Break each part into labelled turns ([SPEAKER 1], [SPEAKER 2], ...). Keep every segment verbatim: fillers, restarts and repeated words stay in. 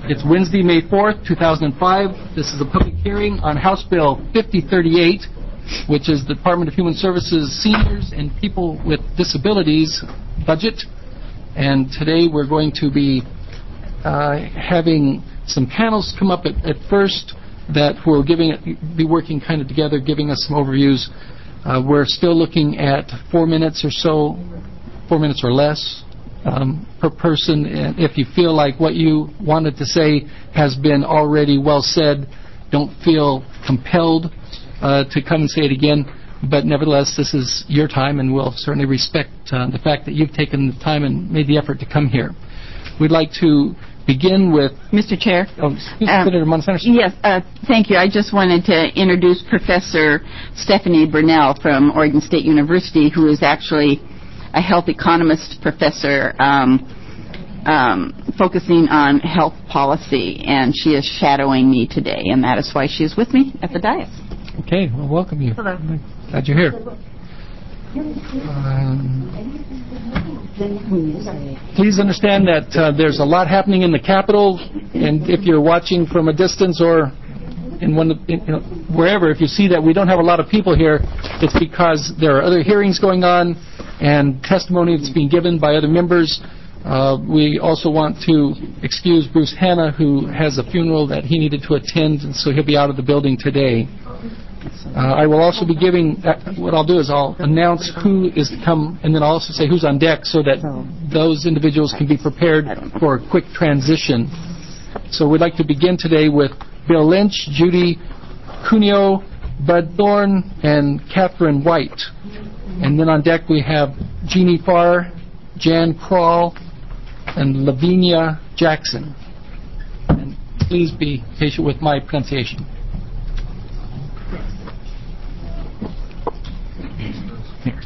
[SPEAKER 1] It's Wednesday, May fourth, two thousand five. This is a public hearing on House Bill fifty thirty-eight, which is the Department of Human Services Seniors and People with Disabilities budget. And today we're going to be uh, having some panels come up at, at first that will giving be working kind of together, giving us some overviews. Uh, we're still looking at four minutes or so, four minutes or less um, per person. And if you feel like what you wanted to say has been already well said, don't feel compelled uh, to come and say it again. But nevertheless, this is your time, and we'll certainly respect uh, the fact that you've taken the time and made the effort to come here. We'd like to begin with...
[SPEAKER 2] Mister Chair.
[SPEAKER 1] Oh, Senator um, Monsanto.
[SPEAKER 2] Yes, uh, thank you. I just wanted to introduce Professor Stephanie Burnell from Oregon State University, who is actually a health economist professor um, um, focusing on health policy, and she is shadowing me today, and that is why she is with me at the dais.
[SPEAKER 1] Okay, well, welcome you.
[SPEAKER 2] Hello.
[SPEAKER 1] Glad you're here. Um, please understand that uh, there's a lot happening in the Capitol, and if you're watching from a distance or in one, of, in, you know, wherever, if you see that we don't have a lot of people here, it's because there are other hearings going on and testimony that's being given by other members. Uh, we also want to excuse Bruce Hanna, who has a funeral that he needed to attend, and so he'll be out of the building today. Uh, I will also be giving, uh, what I'll do is I'll announce who is to come, and then I'll also say who's on deck so that those individuals can be prepared for a quick transition. So we'd like to begin today with Bill Lynch, Judy Cuneo, Bud Thorne, and Catherine White. And then on deck we have Jeannie Farr, Jan Kroll, and Lavinia Jackson. And please be patient with my pronunciation. Here.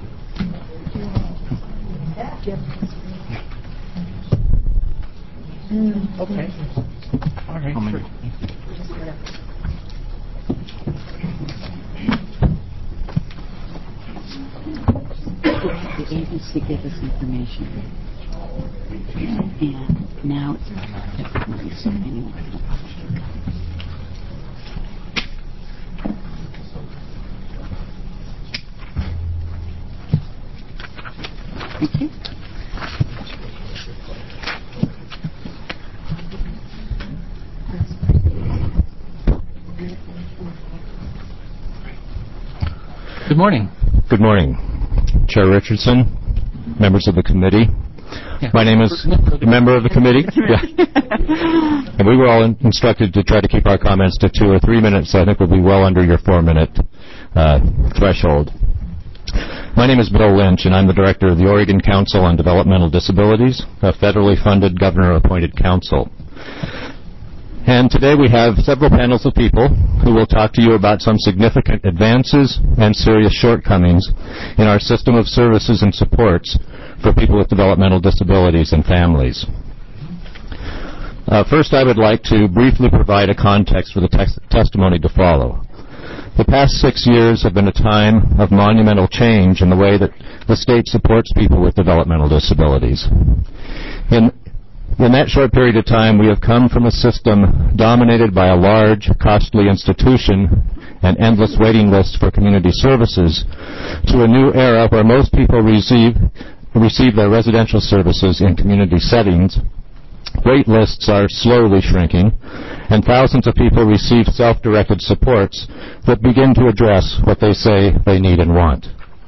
[SPEAKER 1] Okay. All right. How many?
[SPEAKER 3] The agency gave us information, and now it's different. So anyway. Okay.
[SPEAKER 1] Good morning.
[SPEAKER 4] Good morning, Chair Richardson, members of the committee.
[SPEAKER 1] Yeah.
[SPEAKER 4] My name is a member of the committee. Yeah. And we were all in, instructed to try to keep our comments to two or three minutes, so I think we'll be well under your four-minute uh, threshold. My name is Bill Lynch, and I'm the director of the Oregon Council on Developmental Disabilities, a federally funded, governor-appointed council. And today we have several panels of people who will talk to you about some significant advances and serious shortcomings in our system of services and supports for people with developmental disabilities and families. Uh, first, I would like to briefly provide a context for the text testimony to follow. The past six years have been a time of monumental change in the way that the state supports people with developmental disabilities. In In that short period of time, we have come from a system dominated by a large, costly institution and endless waiting lists for community services to a new era where most people receive, receive their residential services in community settings. Wait lists are slowly shrinking, and thousands of people receive self-directed supports that begin to address what they say they need and want.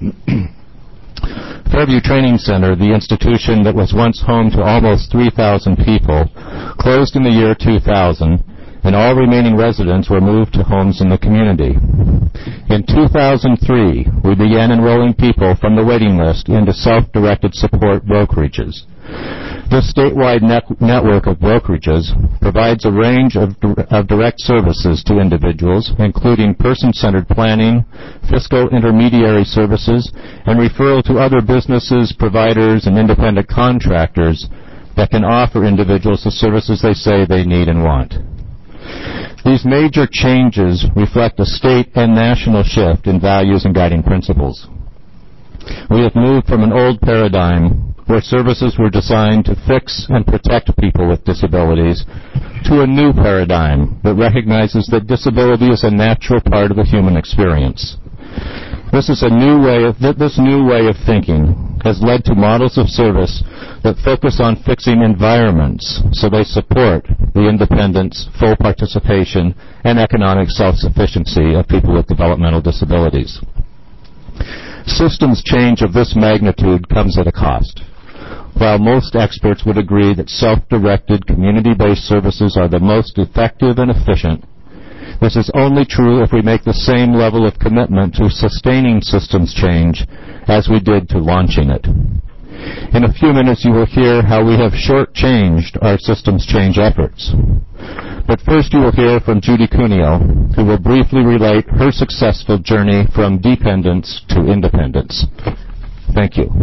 [SPEAKER 4] Fairview Training Center, the institution that was once home to almost three thousand people, closed in the year two thousand, and all remaining residents were moved to homes in the community. In two thousand three, we began enrolling people from the waiting list into self-directed support brokerages. This statewide net network of brokerages provides a range of, of direct services to individuals, including person-centered planning, fiscal intermediary services, and referral to other businesses, providers, and independent contractors that can offer individuals the services they say they need and want. These major changes reflect a state and national shift in values and guiding principles. We have moved from an old paradigm where services were designed to fix and protect people with disabilities, to a new paradigm that recognizes that disability is a natural part of the human experience. This is a new way of, this new way of thinking has led to models of service that focus on fixing environments so they support the independence, full participation, and economic self-sufficiency of people with developmental disabilities. Systems change of this magnitude comes at a cost. While most experts would agree that self-directed, community-based services are the most effective and efficient, this is only true if we make the same level of commitment to sustaining systems change as we did to launching it. In a few minutes, you will hear how we have shortchanged our systems change efforts. But first, you will hear from Judy Cuneo, who will briefly relate her successful journey from dependence to independence. Thank you.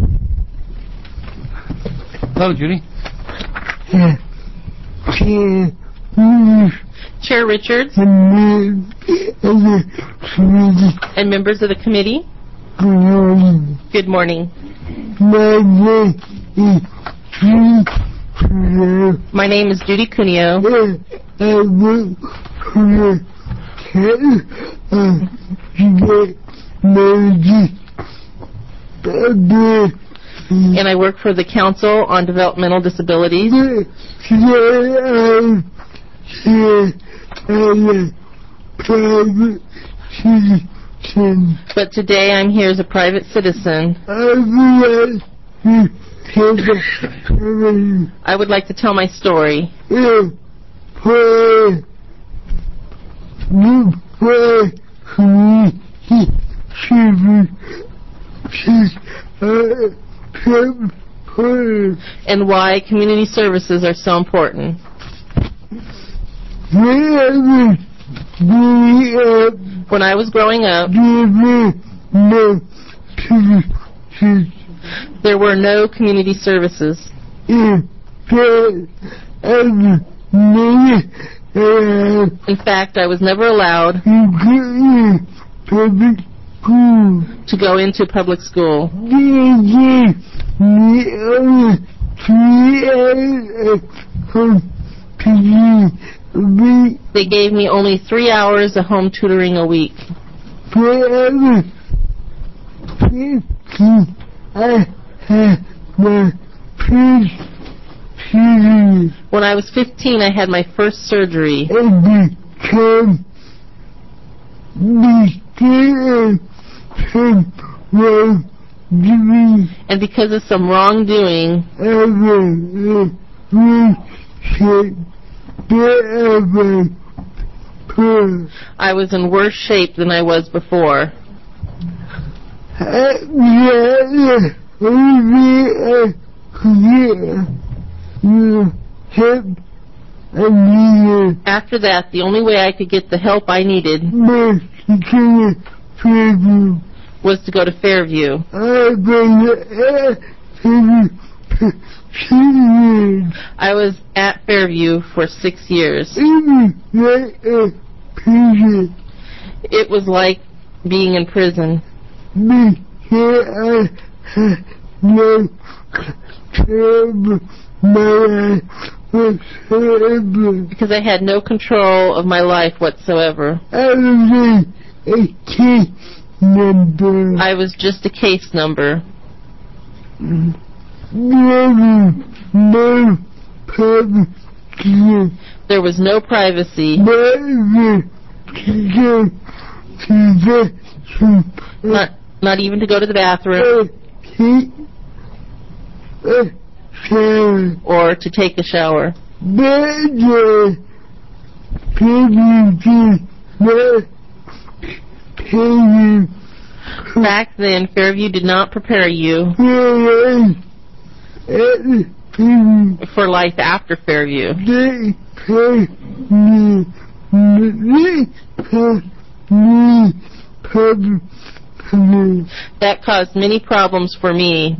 [SPEAKER 1] Hello, Judy.
[SPEAKER 5] Chair Richards and members of the committee, good morning. My name is Judy Cuneo. And I work for the Council on Developmental Disabilities. But today I'm here as a private citizen. I would like to tell my story. And why community services are so important. When I was growing up, there were no community services. In fact, I was never allowed to go into public school. They gave me only three hours of home tutoring a week. When I was fifteen, I had my first surgery. And because of some wrongdoing, I was in worse shape than I was before. After that, the only way I could get the help I needed was to go to Fairview. I was at Fairview for six years. It was like being in prison. Because I had no control of my life whatsoever. I was just a case number. There was no privacy. Not, not even to go to the bathroom or to take a shower. Back then, Fairview did not prepare you for life after Fairview. That caused many problems for me.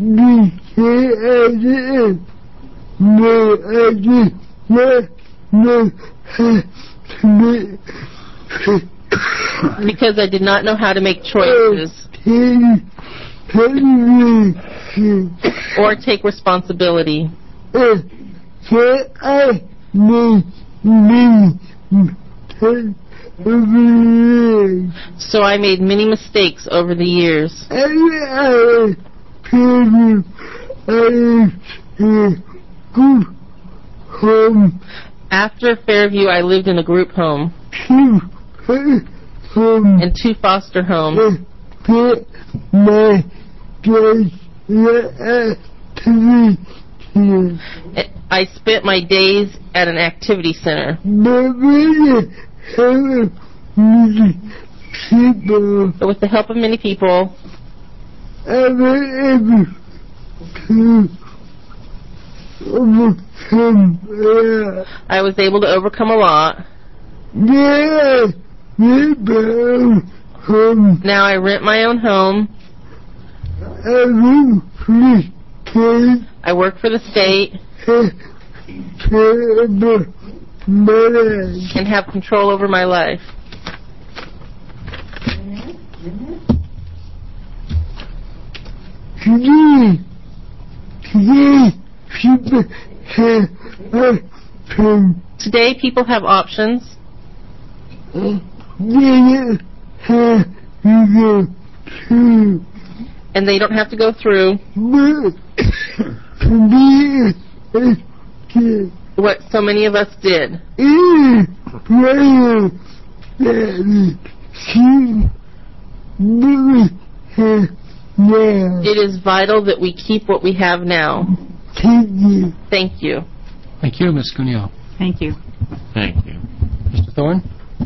[SPEAKER 5] Because I did not know how to make choices. or take responsibility. So I made many mistakes over the years. After Fairview, I lived in a group home and two foster homes. I spent my days at an activity center. But with the help of many people, I was able to overcome a lot. Now I rent my own home. I work for the state and have control over my life. Today people have options. And they don't have to go through what so many of us did. It is vital that we keep what we have now. Thank you.
[SPEAKER 1] Thank you, Miz Cuneo.
[SPEAKER 2] Thank you.
[SPEAKER 6] Thank you.
[SPEAKER 1] Mister Thorne?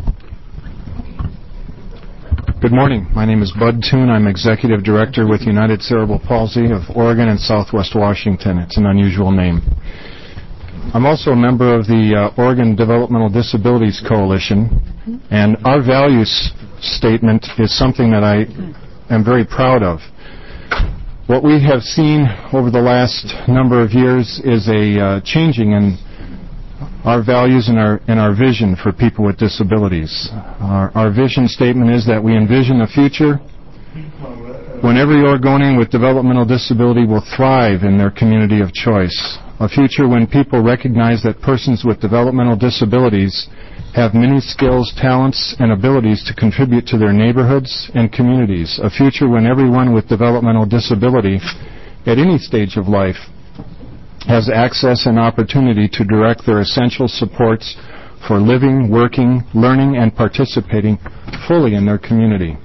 [SPEAKER 7] Good morning. My name is Bud Toon. I'm Executive Director with United Cerebral Palsy of Oregon and Southwest Washington. It's an unusual name. I'm also a member of the uh, Oregon Developmental Disabilities Coalition, and our values statement is something that I am very proud of. What we have seen over the last number of years is a uh, changing in our values and our and our vision for people with disabilities. Our, our vision statement is that we envision a future when every Oregonian with developmental disability will thrive in their community of choice. A future when people recognize that persons with developmental disabilities have many skills, talents, and abilities to contribute to their neighborhoods and communities. A future when everyone with developmental disability at any stage of life has access and opportunity to direct their essential supports for living, working, learning, and participating fully in their community.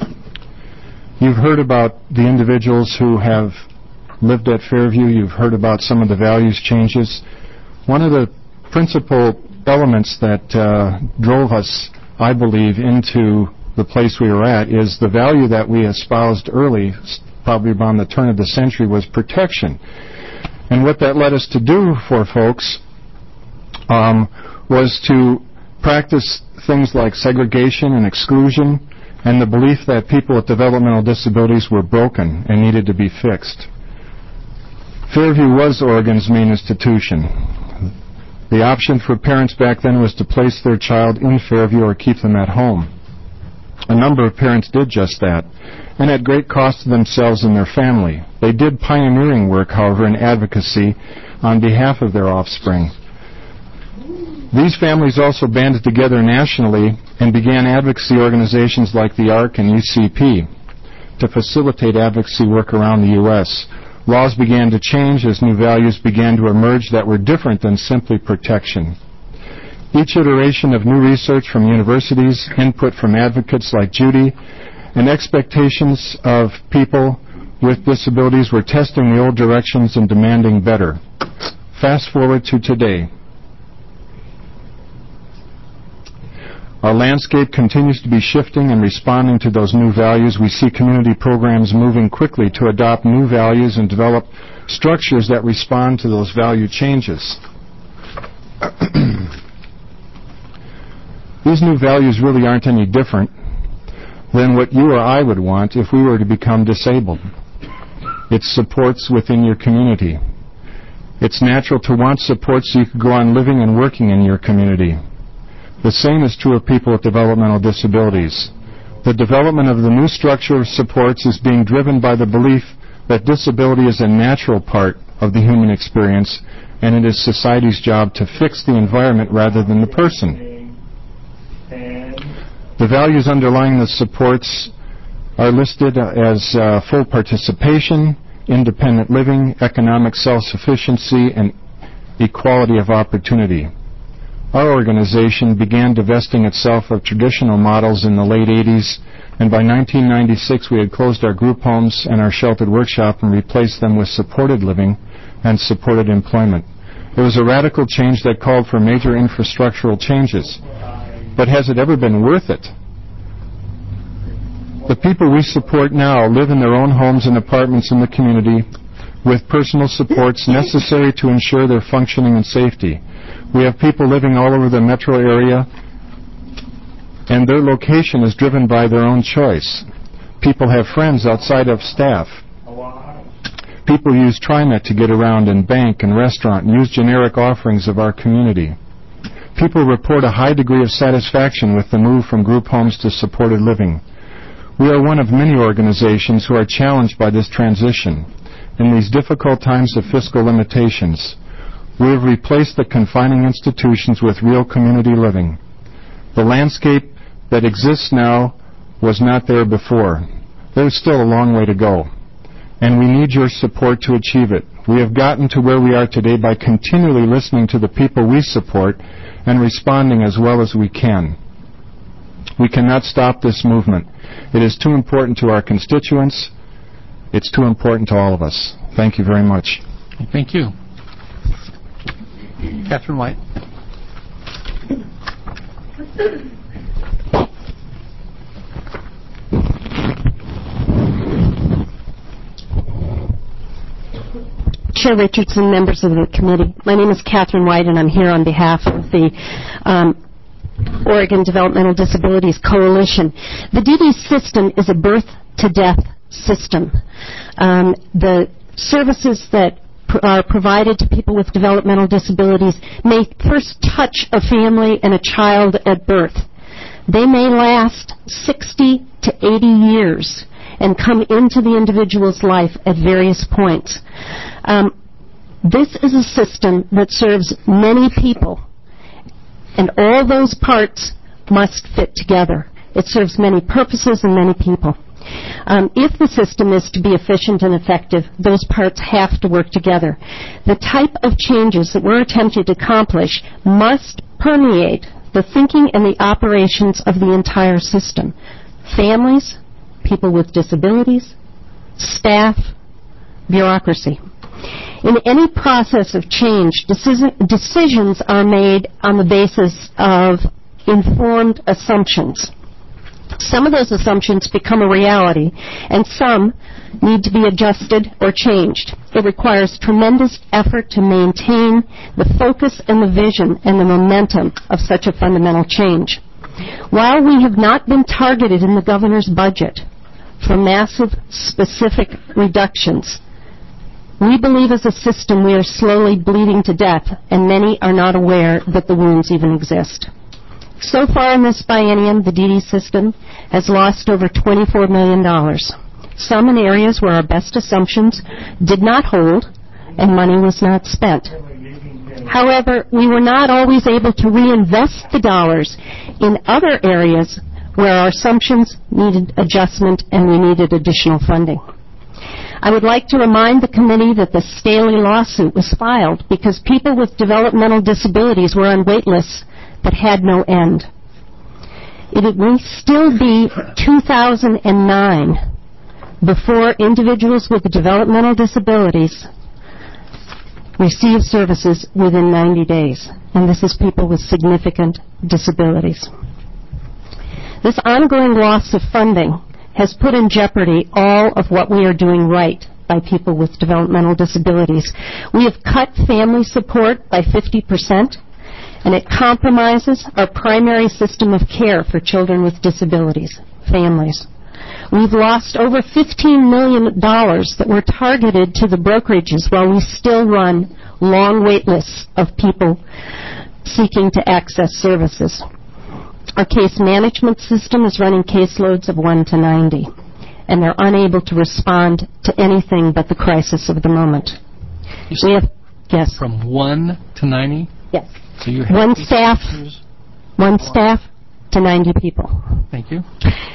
[SPEAKER 7] You've heard about the individuals who have lived at Fairview. You've heard about some of the values changes. One of the principal elements that uh, drove us, I believe, into the place we were at is the value that we espoused early, probably around the turn of the century, was protection. And what that led us to do for folks um, was to practice things like segregation and exclusion and the belief that people with developmental disabilities were broken and needed to be fixed. Fairview was Oregon's main institution. The option for parents back then was to place their child in Fairview or keep them at home. A number of parents did just that, and at great cost to themselves and their family. They did pioneering work, however, in advocacy on behalf of their offspring. These families also banded together nationally and began advocacy organizations like the A R C and U C P to facilitate advocacy work around the U S Laws began to change as new values began to emerge that were different than simply protection. Each iteration of new research from universities, input from advocates like Judy, and expectations of people with disabilities were testing the old directions and demanding better. Fast forward to today. Our landscape continues to be shifting and responding to those new values. We see community programs moving quickly to adopt new values and develop structures that respond to those value changes. These new values really aren't any different than what you or I would want if we were to become disabled. It's supports within your community. It's natural to want support so you could go on living and working in your community. The same is true of people with developmental disabilities. The development of the new structure of supports is being driven by the belief that disability is a natural part of the human experience, and it is society's job to fix the environment rather than the person. The values underlying the supports are listed as uh, full participation, independent living, economic self-sufficiency, and equality of opportunity. Our organization began divesting itself of traditional models in the late eighties, and by nineteen ninety-six we had closed our group homes and our sheltered workshop and replaced them with supported living and supported employment. It was a radical change that called for major infrastructural changes. But has it ever been worth it? The people we support now live in their own homes and apartments in the community with personal supports necessary to ensure their functioning and safety. We have people living all over the metro area, and their location is driven by their own choice. People have friends outside of staff. People use TriMet to get around and bank and restaurant and use generic offerings of our community. People report a high degree of satisfaction with the move from group homes to supported living. We are one of many organizations who are challenged by this transition. In these difficult times of fiscal limitations, we have replaced the confining institutions with real community living. The landscape that exists now was not there before. There's still a long way to go, and we need your support to achieve it. We have gotten to where we are today by continually listening to the people we support and responding as well as we can. We cannot stop this movement. It is too important to our constituents. It's too important to all of us. Thank you very much.
[SPEAKER 1] Thank you. Catherine White.
[SPEAKER 6] Chair Richardson, members of the committee. My name is Catherine White, and I'm here on behalf of the um, Oregon Developmental Disabilities Coalition. The D D system is a birth-to-death system. Um, the services that pr- are provided to people with developmental disabilities may first touch a family and a child at birth. They may last sixty to eighty years and come into the individual's life at various points. Um, this is a system that serves many people, and all those parts must fit together. It serves many purposes and many people. Um, if the system is to be efficient and effective, those parts have to work together. The type of changes that we're attempting to accomplish must permeate the thinking and the operations of the entire system. Families, people with disabilities, staff, bureaucracy. In any process of change, decision, decisions are made on the basis of informed assumptions. Some of those assumptions become a reality, and some need to be adjusted or changed. It requires tremendous effort to maintain the focus and the vision and the momentum of such a fundamental change. While we have not been targeted in the governor's budget for massive, specific reductions, we believe as a system we are slowly bleeding to death, and many are not aware that the wounds even exist. So far in this biennium, the D D system has lost over twenty-four million dollars, some in areas where our best assumptions did not hold and money was not spent. However, we were not always able to reinvest the dollars in other areas where our assumptions needed adjustment and we needed additional funding. I would like to remind the committee that the Staley lawsuit was filed because people with developmental disabilities were on wait lists that had no end. It will still be two thousand nine before individuals with developmental disabilities receive services within ninety days, and this is people with significant disabilities. This ongoing loss of funding has put in jeopardy all of what we are doing right by people with developmental disabilities. We have cut family support by fifty percent, and it compromises our primary system of care for children with disabilities, families. We've lost over fifteen million dollars that were targeted to the brokerages while we still run long wait lists of people seeking to access services. Our case management system is running caseloads of one to ninety, and they're unable to respond to anything but the crisis of the moment. We have, yes.
[SPEAKER 1] From one to ninety?
[SPEAKER 6] Yes.
[SPEAKER 1] So you have
[SPEAKER 6] one staff, one staff to ninety people.
[SPEAKER 1] Thank you.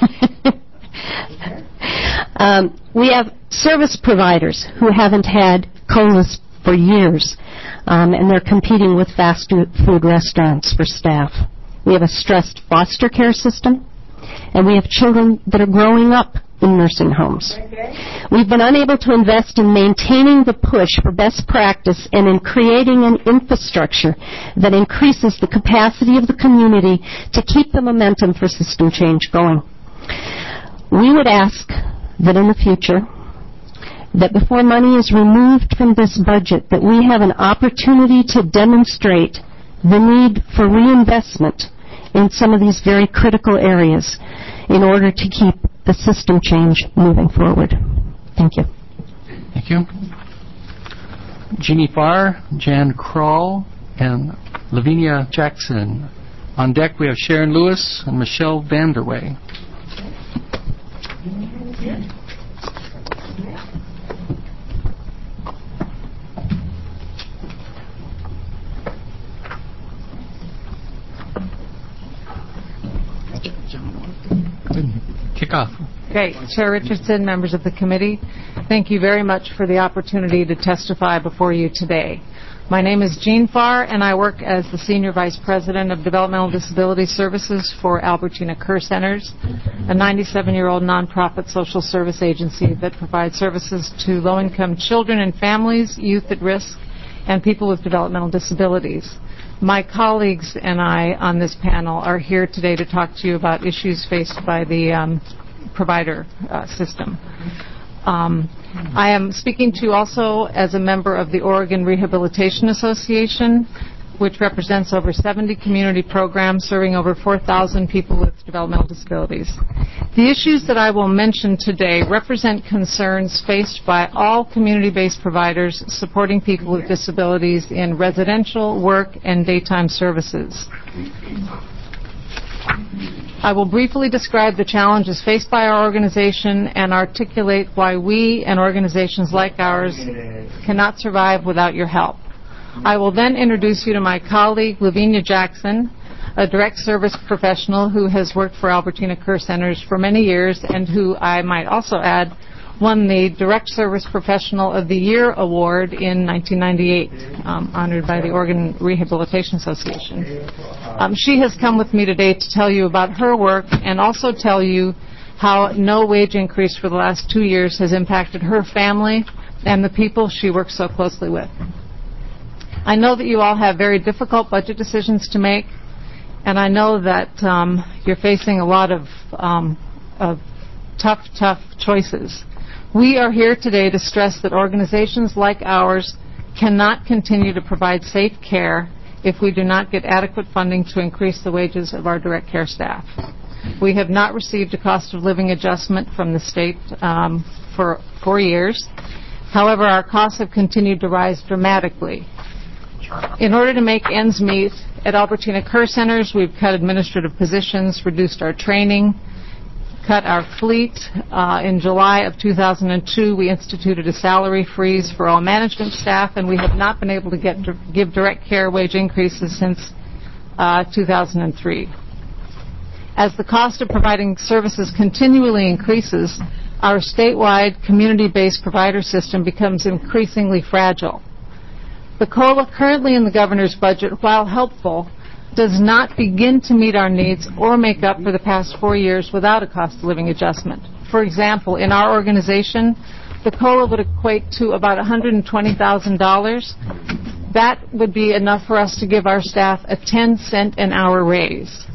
[SPEAKER 6] um, we have service providers who haven't had COLAs for years, um, and they're competing with fast food restaurants for staff. We have a stressed foster care system, and we have children that are growing up in nursing homes. We've been unable to invest in maintaining the push for best practice and in creating an infrastructure that increases the capacity of the community to keep the momentum for system change going. We would ask that in the future, that before money is removed from this budget, that we have an opportunity to demonstrate the need for reinvestment in some of these very critical areas in order to keep the system change moving forward. Thank you.
[SPEAKER 1] Thank you. Jeannie Farr, Jan Kroll, and Lavinia Jackson. On deck we have Sharon Lewis and Michelle Vanderway. Kick off.
[SPEAKER 8] Great. Chair Richardson, members of the committee, thank you very much for the opportunity to testify before you today. My name is Jean Farr, and I work as the Senior Vice President of Developmental Disability Services for Albertina Kerr Centers, a ninety-seven-year-old nonprofit social service agency that provides services to low-income children and families, youth at risk, and people with developmental disabilities. My colleagues and I on this panel are here today to talk to you about issues faced by the um, provider uh, system. Um, I am speaking to you also as a member of the Oregon Rehabilitation Association, which represents over seventy community programs serving over four thousand people with developmental disabilities. The issues that I will mention today represent concerns faced by all community-based providers supporting people with disabilities in residential, work, and daytime services. I will briefly describe the challenges faced by our organization and articulate why we and organizations like ours cannot survive without your help. I will then introduce you to my colleague, Lavinia Jackson, a direct service professional who has worked for Albertina Kerr Centers for many years and who, I might also add, won the Direct Service Professional of the Year Award in nineteen ninety-eight, um, honored by the Oregon Rehabilitation Association. Um, she has come with me today to tell you about her work and also tell you how no wage increase for the last two years has impacted her family and the people she works so closely with. I know that you all have very difficult budget decisions to make, and I know that um, you're facing a lot of, um, of tough, tough choices. We are here today to stress that organizations like ours cannot continue to provide safe care if we do not get adequate funding to increase the wages of our direct care staff. We have not received a cost of living adjustment from the state um, for four years. However, our costs have continued to rise dramatically. In order to make ends meet, at Albertina Kerr Centers, we've cut administrative positions, reduced our training, cut our fleet. Uh, in July of two thousand two, we instituted a salary freeze for all management staff, and we have not been able to get to give direct care wage increases since uh, two thousand three. As the cost of providing services continually increases, our statewide community-based provider system becomes increasingly fragile. The COLA currently in the governor's budget, while helpful, does not begin to meet our needs or make up for the past four years without a cost of living adjustment. For example, in our organization, the COLA would equate to about one hundred twenty thousand dollars. That would be enough for us to give our staff a ten cent an hour raise.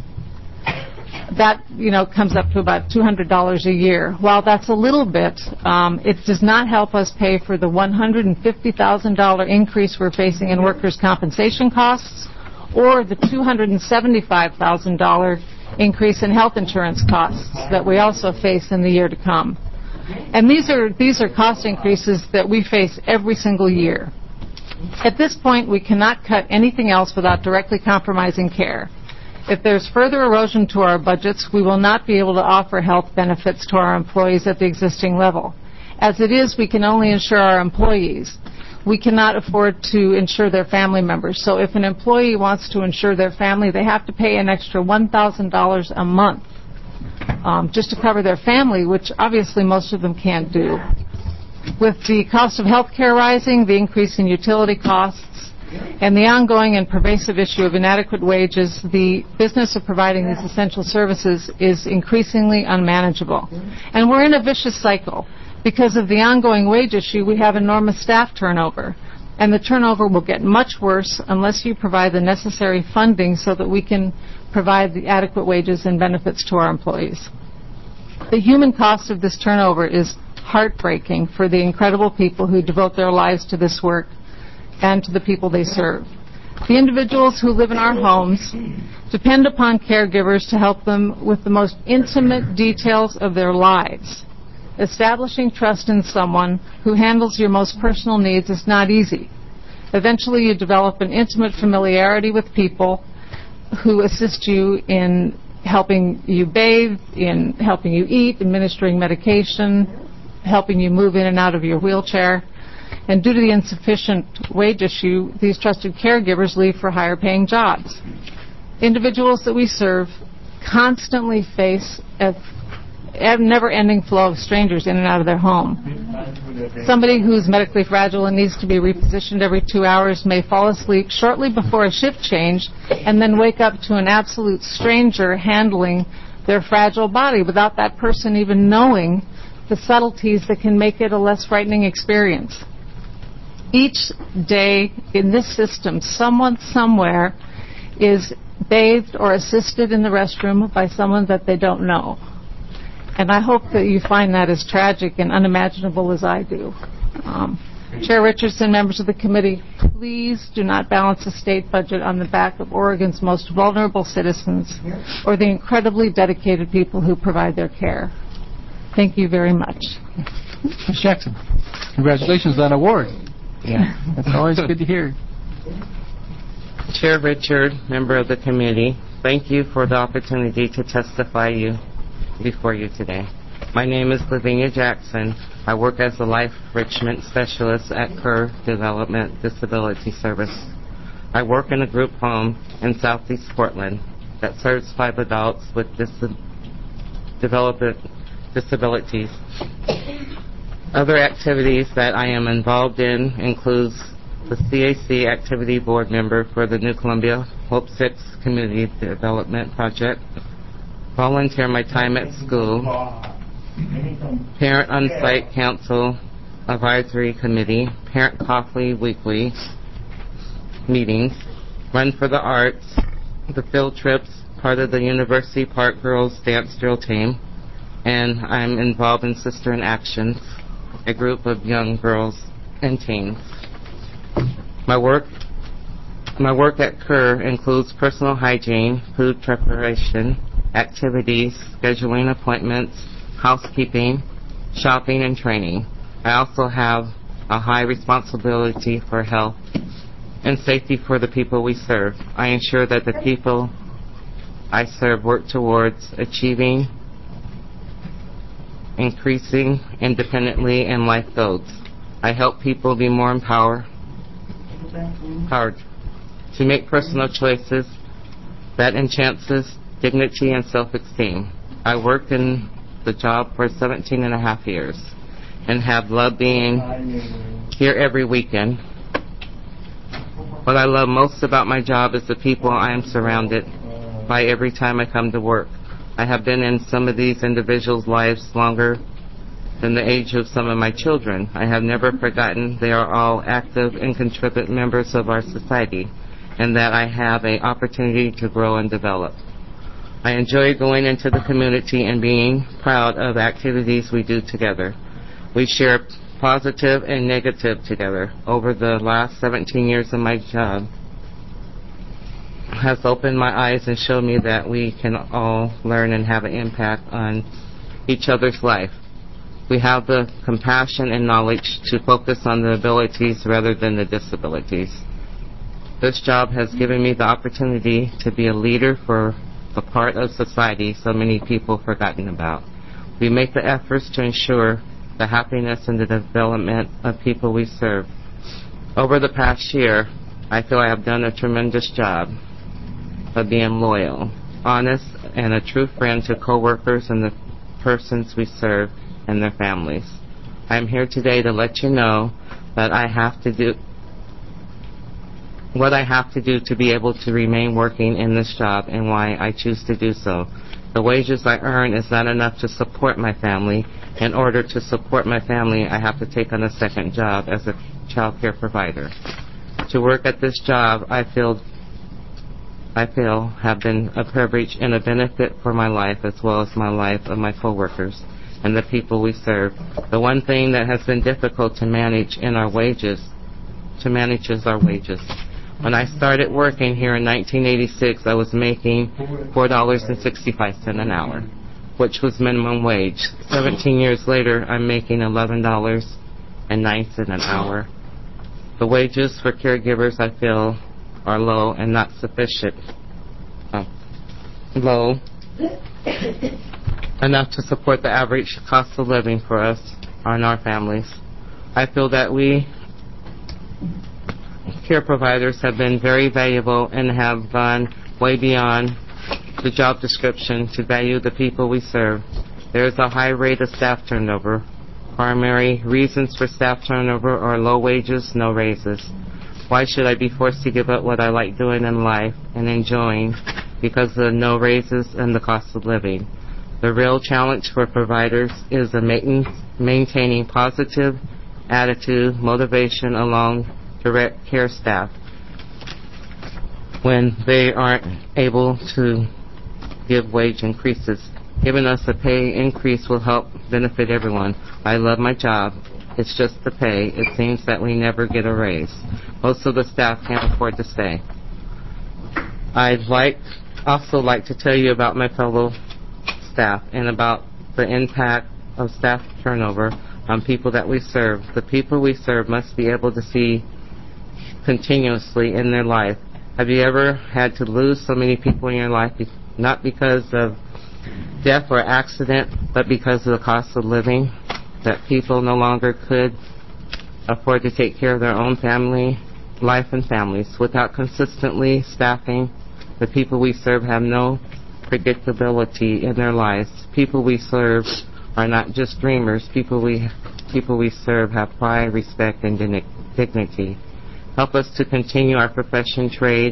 [SPEAKER 8] That, you know, comes up to about two hundred dollars a year. While that's a little bit, um, it does not help us pay for the one hundred fifty thousand dollars increase we're facing in workers' compensation costs or the two hundred seventy-five thousand dollars increase in health insurance costs that we also face in the year to come. And these are, these are cost increases that we face every single year. At this point, we cannot cut anything else without directly compromising care. If there's further erosion to our budgets, we will not be able to offer health benefits to our employees at the existing level. As it is, we can only insure our employees. We cannot afford to insure their family members. So if an employee wants to insure their family, they have to pay an extra one thousand dollars a month um, just to cover their family, which obviously most of them can't do. With the cost of health care rising, the increase in utility costs, and the ongoing and pervasive issue of inadequate wages, the business of providing these essential services is increasingly unmanageable. And we're in a vicious cycle. Because of the ongoing wage issue, we have enormous staff turnover. And the turnover will get much worse unless you provide the necessary funding so that we can provide the adequate wages and benefits to our employees. The human cost of this turnover is heartbreaking for the incredible people who devote their lives to this work and to the people they serve. The individuals who live in our homes depend upon caregivers to help them with the most intimate details of their lives. Establishing trust in someone who handles your most personal needs is not easy. Eventually, you develop an intimate familiarity with people who assist you in helping you bathe, in helping you eat, administering medication, helping you move in and out of your wheelchair. And due to the insufficient wage issue, these trusted caregivers leave for higher paying jobs. Individuals that we serve constantly face a a never-ending flow of strangers in and out of their home. Somebody who's medically fragile and needs to be repositioned every two hours may fall asleep shortly before a shift change and then wake up to an absolute stranger handling their fragile body without that person even knowing the subtleties that can make it a less frightening experience. Each day in this system, someone somewhere is bathed or assisted in the restroom by someone that they don't know. And I hope that you find that as tragic and unimaginable as I do. Um, Chair Richardson, members of the committee, please do not balance the state budget on the back of Oregon's most vulnerable citizens or the incredibly dedicated people who provide their care. Thank you very much.
[SPEAKER 1] Miz Jackson, congratulations on the award. Yeah, that's always good to hear.
[SPEAKER 9] Chair Richard, member of the committee, thank you for the opportunity to testify you before you today. My name is Lavinia Jackson. I work as a life enrichment specialist at Kerr Development Disability Service. I work in a group home in Southeast Portland that serves five adults with dis- development disabilities. Other activities that I am involved in includes the C A C Activity Board member for the New Columbia Hope six Community Development Project, volunteer my time at school, Parent On-Site Council Advisory Committee, Parent Coffee Weekly meetings, Run for the Arts, the field trips, part of the University Park Girls Dance Drill Team, and I'm involved in Sister in Action, a group of young girls and teens. My work my work at Kerr includes personal hygiene, food preparation, activities, scheduling appointments, housekeeping, shopping, and training. I also have a high responsibility for health and safety for the people we serve. I ensure that the people I serve work towards achieving, increasing independently in life goals. I help people be more empowered, empowered to make personal choices that enhances dignity and self-esteem. I worked in the job for seventeen and a half years and have loved being here every weekend. What I love most about my job is the people I am surrounded by every time I come to work. I have been in some of these individuals' lives longer than the age of some of my children. I have never forgotten they are all active and contributing members of our society, and that I have an opportunity to grow and develop. I enjoy going into the community and being proud of the activities we do together. We share positive and negative together. Over the last seventeen years of my job has opened my eyes and showed me that we can all learn and have an impact on each other's life. We have the compassion and knowledge to focus on the abilities rather than the disabilities. This job has given me the opportunity to be a leader for the part of society so many people forgotten about. We make the efforts to ensure the happiness and the development of people we serve. Over the past year, I feel I have done a tremendous job of being loyal, honest, and a true friend to coworkers and the persons we serve and their families. I am here today to let you know that I have to do what I have to do to be able to remain working in this job and why I choose to do so. The wages I earn is not enough to support my family. In order to support my family, I have to take on a second job as a child care provider. To work at this job, I feel I feel have been a privilege and a benefit for my life as well as my life of my coworkers and the people we serve. The one thing that has been difficult to manage in our wages, to manage is our wages. When I started working here in nineteen eighty-six, I was making four dollars and sixty-five cents an hour, which was minimum wage. Seventeen years later, I'm making eleven dollars and nine cents an hour. The wages for caregivers, I feel, are low and not sufficient. Oh, low enough to support the average cost of living for us and our families. I feel that we care providers have been very valuable and have gone way beyond the job description to value the people we serve. There is a high rate of staff turnover. Primary reasons for staff turnover are low wages, no raises. Why should I be forced to give up what I like doing in life and enjoying because of no raises and the cost of living? The real challenge for providers is the maintaining positive attitude, motivation along direct care staff when they aren't able to give wage increases. Giving us a pay increase will help benefit everyone. I love my job. It's just the pay. It seems that we never get a raise. Most of the staff can't afford to stay. I'd like also like to tell you about my fellow staff and about the impact of staff turnover on people that we serve. The people we serve must be able to see continuously in their life. Have you ever had to lose so many people in your life, not because of death or accident, but because of the cost of living, that people no longer could afford to take care of their own family, life and families? Without consistently staffing, the people we serve have no predictability in their lives. People we serve are not just dreamers. People we people we serve have pride, respect, and dignity. Help us to continue our profession, trade,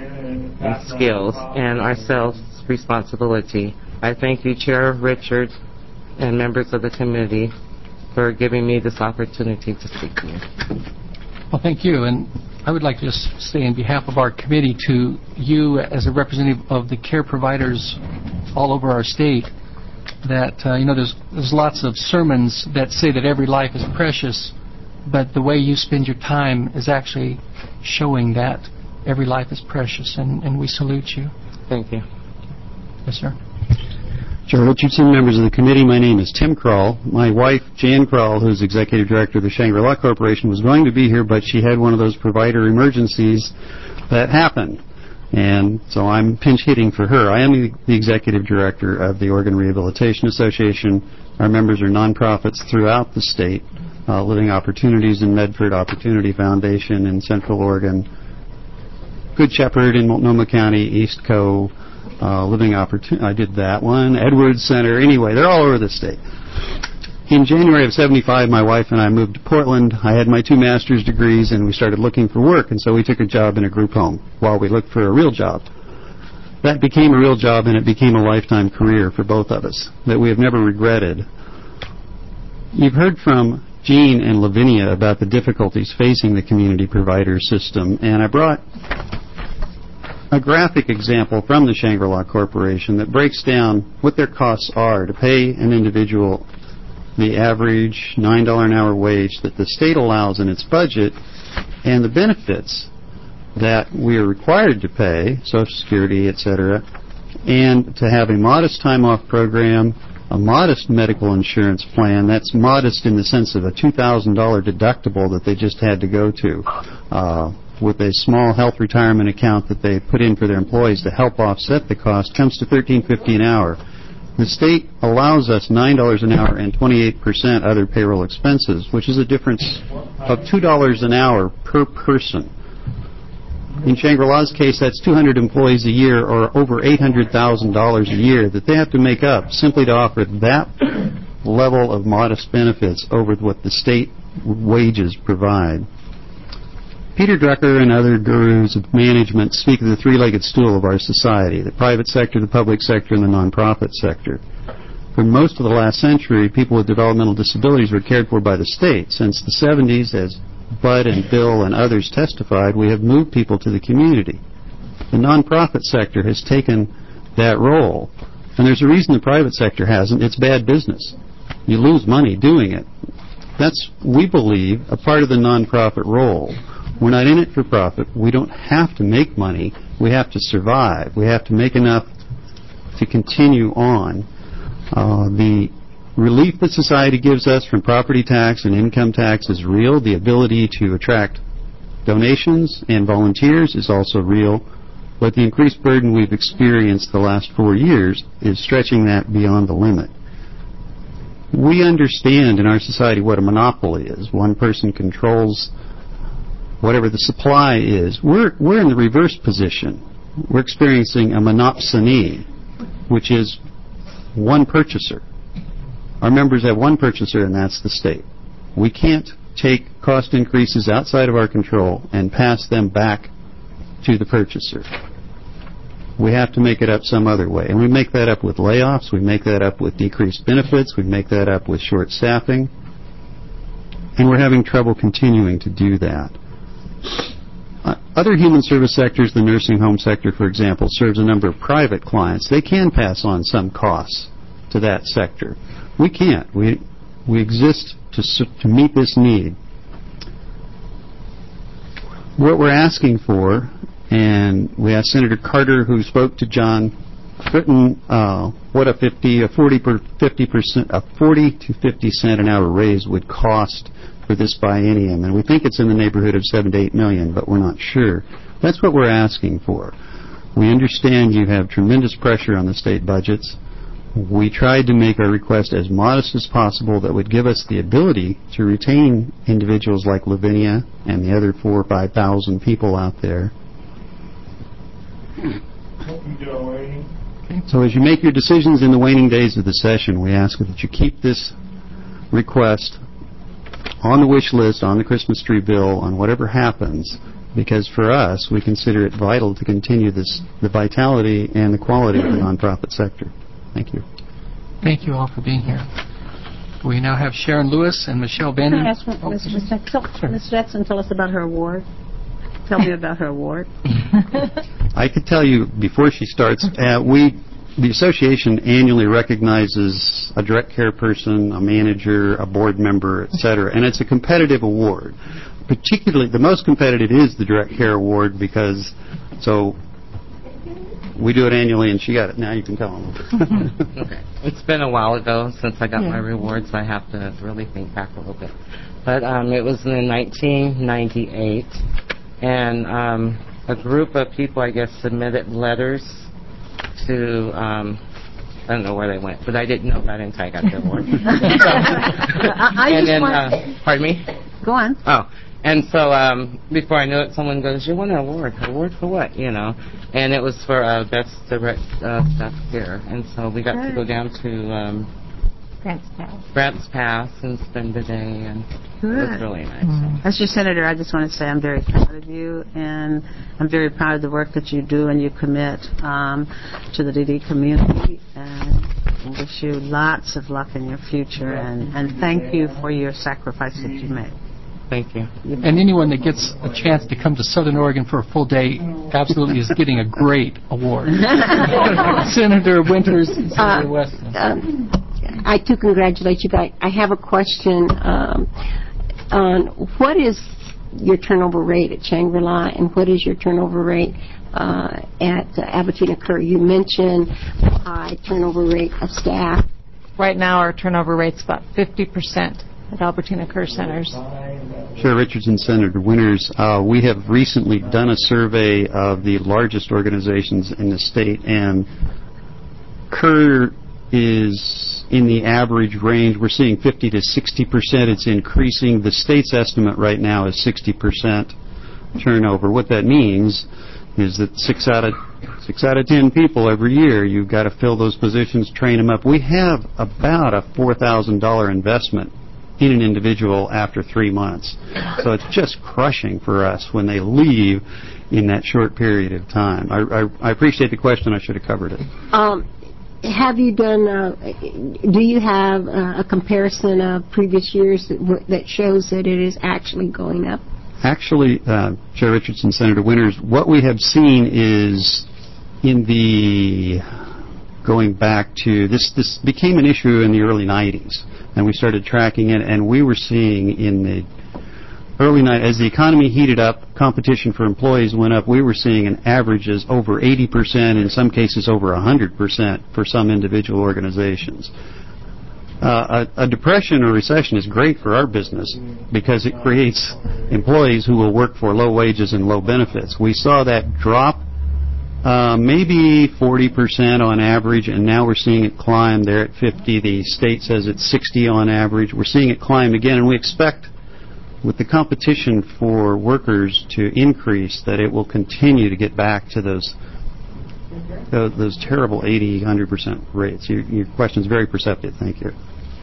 [SPEAKER 9] and skills, and our self-responsibility. I thank you, Chair Richard, and members of the committee for giving me this opportunity to speak to you.
[SPEAKER 1] Well, thank you. And I would like to just say on behalf of our committee to you as a representative of the care providers all over our state that, uh, you know, there's, there's lots of sermons that say that every life is precious, but the way you spend your time is actually showing that every life is precious, and, and we salute you.
[SPEAKER 9] Thank you.
[SPEAKER 1] Yes, sir.
[SPEAKER 10] Chair Richardson, members of the committee, my name is Tim Kroll. My wife, Jan Kroll, who's Executive Director of the Shangri-La Corporation, was going to be here, but she had one of those provider emergencies that happened. And so I'm pinch hitting for her. I am the, the Executive Director of the Oregon Rehabilitation Association. Our members are nonprofits throughout the state. Uh, Living Opportunities in Medford, Opportunity Foundation in Central Oregon, Good Shepherd in Multnomah County, East Cove, uh, Living Opportunity, I did that one, Edwards Center, anyway, they're all over the state. In January of seventy-five, my wife and I moved to Portland. I had my two master's degrees, and we started looking for work, and so we took a job in a group home while we looked for a real job. That became a real job, and it became a lifetime career for both of us that we have never regretted. You've heard from Jean and Lavinia about the difficulties facing the community provider system, and I brought a graphic example from the Shangri-La Corporation that breaks down what their costs are to pay an individual the average nine dollars an hour wage that the state allows in its budget, and the benefits that we are required to pay, Social Security, et cetera, and to have a modest time-off program, a modest medical insurance plan. That's modest in the sense of a two thousand dollars deductible that they just had to go to. Uh, with a small health retirement account that they put in for their employees to help offset the cost comes to thirteen fifty an hour. The state allows us nine dollars an hour and twenty-eight percent other payroll expenses, which is a difference of two dollars an hour per person. In Shangri-La's case, that's two hundred employees a year, or over eight hundred thousand dollars a year that they have to make up simply to offer that level of modest benefits over what the state wages provide. Peter Drucker and other gurus of management speak of the three-legged stool of our society: the private sector, the public sector, and the nonprofit sector. For most of the last century, people with developmental disabilities were cared for by the state. Since the seventies, as Bud and Bill and others testified, we have moved people to the community. The nonprofit sector has taken that role, and there's a reason the private sector hasn't. It's bad business. You lose money doing it. That's, we believe, a part of the nonprofit role. We're not in it for profit. We don't have to make money. We have to survive. We have to make enough to continue on. Uh, the relief that society gives us from property tax and income tax is real. The ability to attract donations and volunteers is also real. But the increased burden we've experienced the last four years is stretching that beyond the limit. We understand in our society what a monopoly is. One person controls whatever the supply is. We're, we're in the reverse position. We're experiencing a monopsony, which is one purchaser. Our members have one purchaser, and that's the state. We can't take cost increases outside of our control and pass them back to the purchaser. We have to make it up some other way. And we make that up with layoffs. We make that up with decreased benefits. We make that up with short staffing. And we're having trouble continuing to do that. Uh, other human service sectors, the nursing home sector, for example, serves a number of private clients. They can pass on some costs to that sector. We can't. We we exist to to meet this need. What we're asking for, and we asked Senator Carter, who spoke to John Britton, uh, what a fifty, a forty per fifty percent, a forty to fifty cent an hour raise would cost for this biennium, and we think it's in the neighborhood of seven to eight million, but we're not sure. That's what we're asking for. We understand you have tremendous pressure on the state budgets. We tried to make our request as modest as possible that would give us the ability to retain individuals like Lavinia and the other four or five thousand people out there. So as you make your decisions in the waning days of the session, we ask that you keep this request on the wish list, on the Christmas tree bill, on whatever happens, because for us, we consider it vital to continue this, the vitality and the quality of the nonprofit sector. Thank you.
[SPEAKER 1] Thank you all for being here. We now have Sharon Lewis and Michelle Bannon.
[SPEAKER 11] Can I ask one, oh, Miz Jackson, Miz Jackson, tell us about her award. Tell me about her award.
[SPEAKER 10] I could tell you before she starts, uh, we, the association annually recognizes a direct care person, a manager, a board member, et cetera, and it's a competitive award. Particularly, the most competitive is the direct care award because, so we do it annually, and she got it. Now you can tell them.
[SPEAKER 9] Okay. It's been a while ago since I got yeah. my rewards. I have to really think back a little bit. But um, it was in nineteen ninety-eight, and um, a group of people, I guess, submitted letters to, um, I don't know where they went, but I didn't know that until I got the award.
[SPEAKER 11] I, I
[SPEAKER 9] and
[SPEAKER 11] just
[SPEAKER 9] then,
[SPEAKER 11] want...
[SPEAKER 9] uh, pardon me?
[SPEAKER 11] Go on.
[SPEAKER 9] Oh. And so um, before I knew it, someone goes, you won an award. Award for what, you know? And it was for uh, Best Direct uh, Staff Care. And so we got Good. to go down to um,
[SPEAKER 8] Grants Pass.
[SPEAKER 9] Grants Pass and spend the day. And
[SPEAKER 11] Good.
[SPEAKER 9] it was really nice.
[SPEAKER 11] Mm-hmm. As your senator, I just want to say I'm very proud of you. And I'm very proud of the work that you do and you commit um, to the D D community. And I wish you lots of luck in your future. And, and thank you for your sacrifice that you made.
[SPEAKER 9] Thank you.
[SPEAKER 1] And anyone that gets a chance to come to Southern Oregon for a full day absolutely is getting a great award. Senator Winters and Senator
[SPEAKER 6] uh,
[SPEAKER 1] Weston.
[SPEAKER 6] Um, I too congratulate you, but I have a question um, on what is your turnover rate at Shangri-La and what is your turnover rate uh, at uh, Abitina Kerr? You mentioned high turnover rate of staff.
[SPEAKER 8] Right now our turnover rate's about fifty percent. at Albertina Kerr Centers.
[SPEAKER 10] Chair Richardson, Senator Winters, uh, we have recently done a survey of the largest organizations in the state, and Kerr is in the average range. We're seeing fifty to sixty percent. It's increasing. The state's estimate right now is sixty percent turnover. What that means is that six out of six out of ten people every year, you've got to fill those positions, train them up. We have about a four thousand dollars investment in an individual after three months. So it's just crushing for us when they leave in that short period of time. I, I, I appreciate the question. I should have covered it.
[SPEAKER 6] Um, have you done, uh, do you have uh, a comparison of previous years that, w- that shows that it is actually going up?
[SPEAKER 10] Actually, uh, Chair Richardson, Senator Winters, what we have seen is in the, going back to, this, this became an issue in the early nineties, and we started tracking it, and we were seeing in the early night, as the economy heated up, competition for employees went up, we were seeing an averages over eighty percent, in some cases over one hundred percent for some individual organizations. Uh, a, a depression or recession is great for our business because it creates employees who will work for low wages and low benefits. We saw that drop uh, maybe forty percent on average, and now we're seeing it climb. There at fifty. The state says it's sixty on average. We're seeing it climb again, and we expect with the competition for workers to increase that it will continue to get back to those uh, those terrible eighty, one hundred percent rates. Your, your question is very perceptive. Thank you.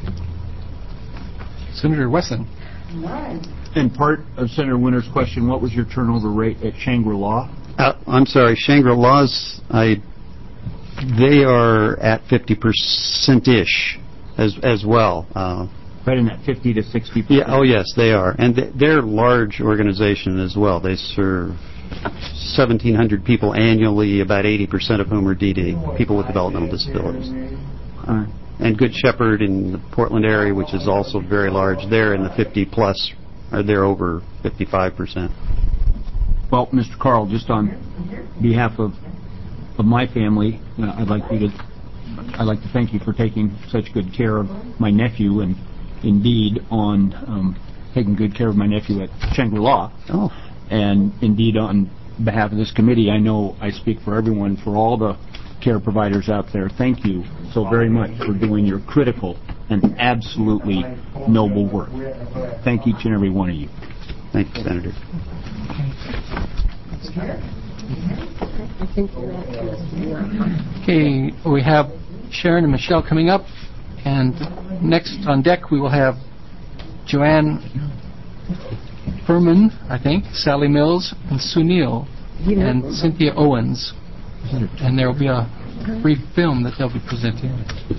[SPEAKER 1] Senator Wesson.
[SPEAKER 12] In part of Senator Winter's question, what was your turnover rate at Shangri-La?
[SPEAKER 10] Uh, I'm sorry, Shangri-La's, I, they are at fifty percent-ish as, as well. Uh,
[SPEAKER 12] right in that fifty to sixty percent?
[SPEAKER 10] Yeah, oh yes, they are. And th- they're a large organization as well. They serve seventeen hundred people annually, about eighty percent of whom are D D, people with developmental disabilities.
[SPEAKER 12] All right.
[SPEAKER 10] And Good Shepherd in the Portland area, which is also very large, they're in the fifty plus, or they're over fifty-five percent.
[SPEAKER 12] Well, Mister Carl, just on behalf of of my family, uh, I'd like you to I'd like to thank you for taking such good care of my nephew, and indeed on um, taking good care of my nephew at Shangri-La.
[SPEAKER 10] Oh.
[SPEAKER 12] And indeed on behalf of this committee, I know I speak for everyone, for all the care providers out there. Thank you so very much for doing your critical and absolutely noble work. Thank each and every one of you.
[SPEAKER 10] Thank you, Senator.
[SPEAKER 1] Okay, we have Sharon and Michelle coming up, and next on deck we will have Joanne Furman, I think, Sally Mills, and Sunil, and Cynthia Owens. And there will be a brief film that they'll be presenting.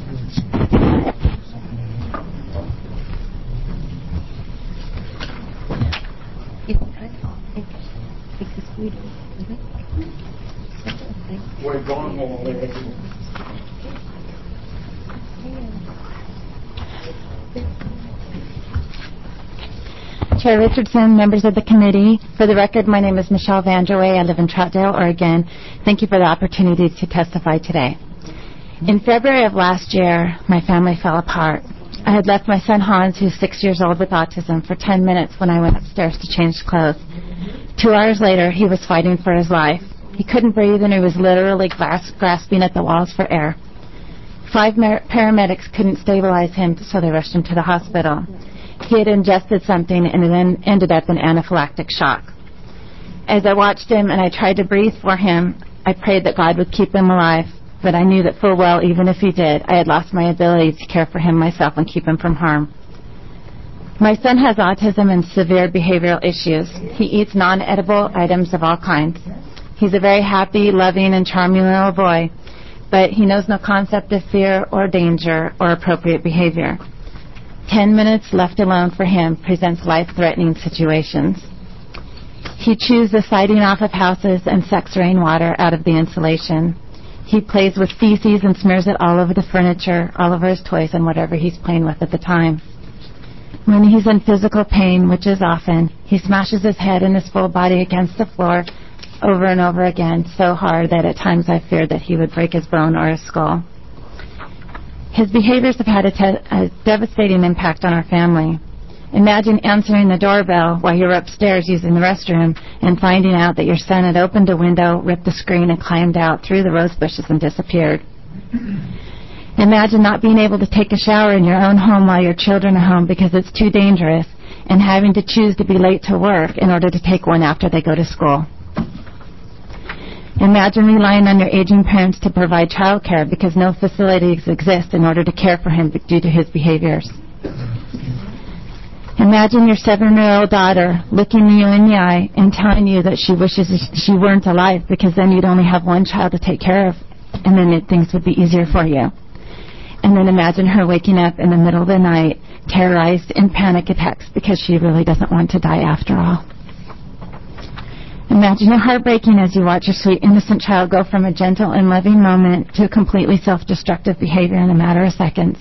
[SPEAKER 13] Chair Richardson, members of the committee, for the record, my name is Michelle Vanderway. I live in Troutdale, Oregon. Thank you for the opportunity to testify today. In February of last year, my family fell apart. I had left my son Hans, who's six years old with autism, for ten minutes when I went upstairs to change clothes. Two hours later, he was fighting for his life. He couldn't breathe, and he was literally gras- grasping at the walls for air. Five mar- paramedics couldn't stabilize him, so they rushed him to the hospital. He had ingested something and then ended up in anaphylactic shock. As I watched him and I tried to breathe for him, I prayed that God would keep him alive, but I knew that full well, even if he did, I had lost my ability to care for him myself and keep him from harm. My son has autism and severe behavioral issues. He eats non-edible items of all kinds. He's a very happy, loving, and charming little boy, but he knows no concept of fear or danger or appropriate behavior. Ten minutes left alone for him presents life-threatening situations. He chews the siding off of houses and sucks rainwater out of the insulation. He plays with feces and smears it all over the furniture, all over his toys, and whatever he's playing with at the time. When he's in physical pain, which is often, he smashes his head and his full body against the floor over and over again, so hard that at times I feared that he would break his bone or his skull. His behaviors have had a, te- a devastating impact on our family. Imagine answering the doorbell while you're upstairs using the restroom and finding out that your son had opened a window, ripped the screen, and climbed out through the rose bushes and disappeared. Imagine not being able to take a shower in your own home while your children are home because it's too dangerous, and having to choose to be late to work in order to take one after they go to school. Imagine relying on your aging parents to provide child care because no facilities exist in order to care for him due to his behaviors. Imagine your seven-year-old daughter looking you in the eye and telling you that she wishes she weren't alive because then you'd only have one child to take care of, and then it, things would be easier for you. And then imagine her waking up in the middle of the night, terrorized in panic attacks because she really doesn't want to die after all. Imagine it heartbreaking as you watch your sweet, innocent child go from a gentle and loving moment to a completely self-destructive behavior in a matter of seconds.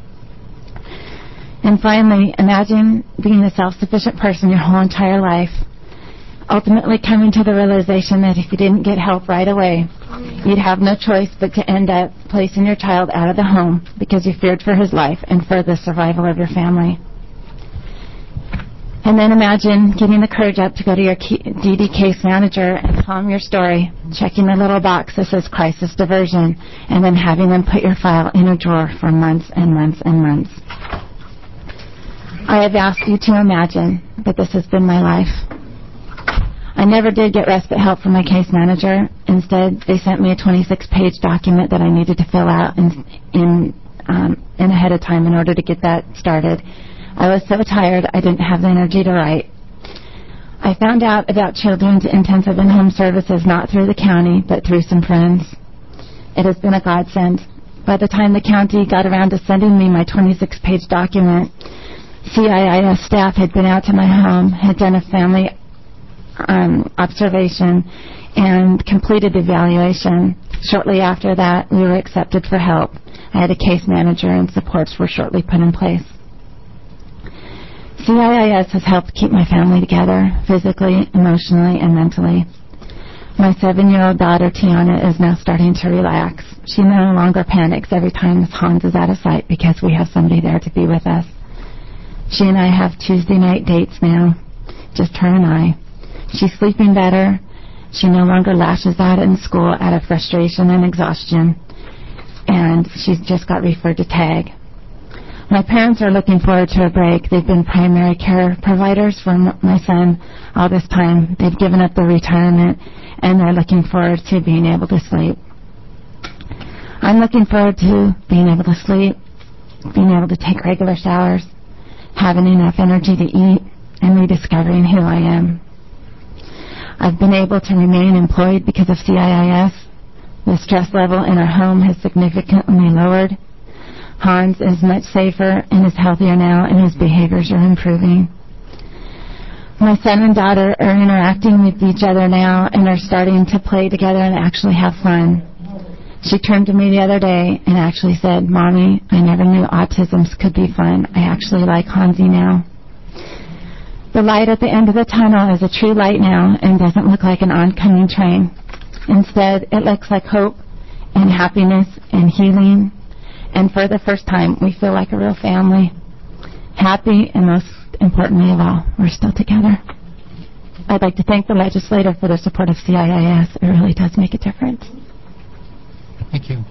[SPEAKER 13] And finally, imagine being a self-sufficient person your whole entire life, ultimately coming to the realization that if you didn't get help right away, you'd have no choice but to end up placing your child out of the home because you feared for his life and for the survival of your family. And then imagine getting the courage up to go to your D D case manager and tell them your story, checking the little box that says crisis diversion, and then having them put your file in a drawer for months and months and months. I have asked you to imagine, but this has been my life. I never did get respite help from my case manager. Instead, they sent me a twenty-six page document that I needed to fill out in, in, um, in ahead of time in order to get that started. I was so tired I didn't have the energy to write. I found out about children's intensive in-home services not through the county, but through some friends. It has been a godsend. By the time the county got around to sending me my twenty-six page document, C I I S staff had been out to my home, had done a family um, observation, and completed the evaluation. Shortly after that, we were accepted for help. I had a case manager, and supports were shortly put in place. C I I S has helped keep my family together, physically, emotionally, and mentally. My seven-year-old daughter, Tiana, is now starting to relax. She no longer panics every time Miss Hans is out of sight because we have somebody there to be with us. She and I have Tuesday night dates now, just her and I. She's sleeping better. She no longer lashes out in school out of frustration and exhaustion, and she's just got referred to TAG. My parents are looking forward to a break. They've been primary care providers for m- my son all this time. They've given up their retirement, and they're looking forward to being able to sleep. I'm looking forward to being able to sleep, being able to take regular showers, having enough energy to eat, and rediscovering who I am. I've been able to remain employed because of C I I S. The stress level in our home has significantly lowered. Hans is much safer and is healthier now, and his behaviors are improving. My son and daughter are interacting with each other now and are starting to play together and actually have fun. She turned to me the other day and actually said, "Mommy, I never knew autisms could be fun. I actually like Hansi now." The light at the end of the tunnel is a true light now and doesn't look like an oncoming train. Instead, it looks like hope and happiness and healing. And for the first time, we feel like a real family. Happy, and most importantly of all, we're still together. I'd like to thank the legislator for their support of C I I S. It really does make a difference.
[SPEAKER 1] Thank you.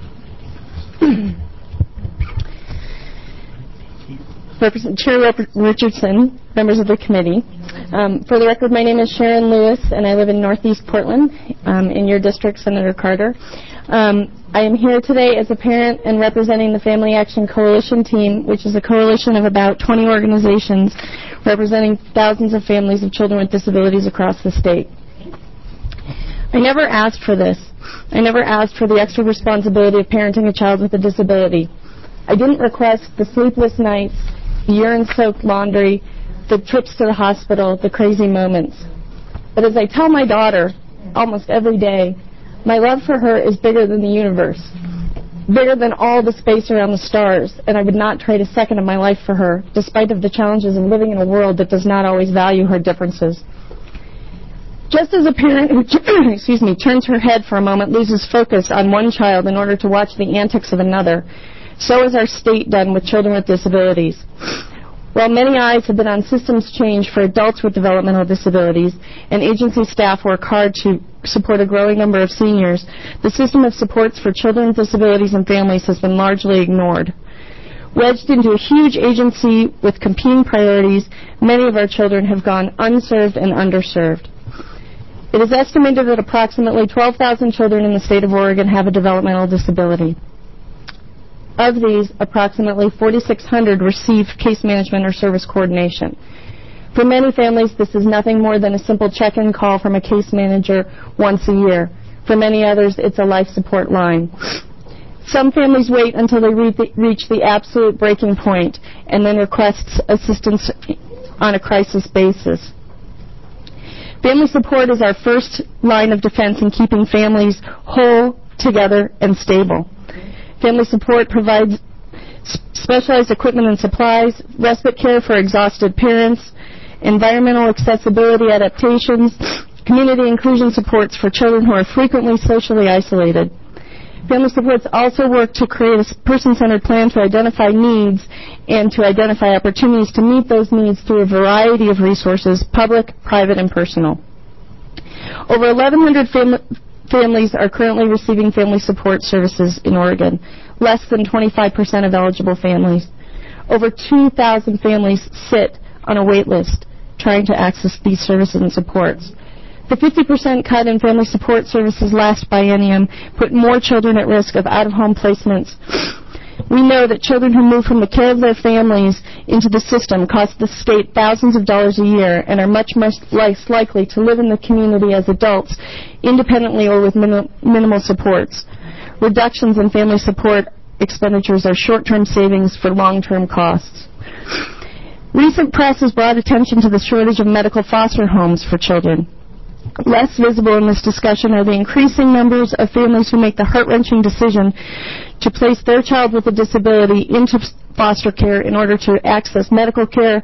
[SPEAKER 14] Represent- Chair Rep- Richardson, members of the committee. Um, for the record, my name is Sharon Lewis, and I live in Northeast Portland, um, in your district, Senator Carter. Um, I am here today as a parent and representing the Family Action Coalition team, which is a coalition of about twenty organizations representing thousands of families of children with disabilities across the state. I never asked for this. I never asked for the extra responsibility of parenting a child with a disability. I didn't request the sleepless nights, the urine-soaked laundry, the trips to the hospital, the crazy moments. But as I tell my daughter almost every day, my love for her is bigger than the universe, bigger than all the space around the stars, and I would not trade a second of my life for her, despite of the challenges of living in a world that does not always value her differences. Just as a parent who excuse me, turns her head for a moment loses focus on one child in order to watch the antics of another, so is our state done with children with disabilities. While many eyes have been on systems change for adults with developmental disabilities, and agency staff work hard to support a growing number of seniors, the system of supports for children with disabilities and families has been largely ignored. Wedged into a huge agency with competing priorities, many of our children have gone unserved and underserved. It is estimated that approximately twelve thousand children in the state of Oregon have a developmental disability. Of these, approximately forty-six hundred receive case management or service coordination. For many families, this is nothing more than a simple check-in call from a case manager once a year. For many others, it's a life support line. Some families wait until they re- reach the absolute breaking point and then request assistance on a crisis basis. Family support is our first line of defense in keeping families whole, together, and stable. Family support provides specialized equipment and supplies, respite care for exhausted parents, environmental accessibility adaptations, community inclusion supports for children who are frequently socially isolated. Family supports also work to create a person-centered plan to identify needs and to identify opportunities to meet those needs through a variety of resources, public, private, and personal. Over eleven hundred fam- families are currently receiving family support services in Oregon, less than twenty-five percent of eligible families. Over two thousand families sit on a wait list trying to access these services and supports. The fifty percent cut in family support services last biennium put more children at risk of out-of-home placements. We know that children who move from the care of their families into the system cost the state thousands of dollars a year and are much, much less likely to live in the community as adults, independently or with minim- minimal supports. Reductions in family support expenditures are short-term savings for long-term costs. Recent press has brought attention to the shortage of medical foster homes for children. Less visible in this discussion are the increasing numbers of families who make the heart-wrenching decision to place their child with a disability into foster care in order to access medical care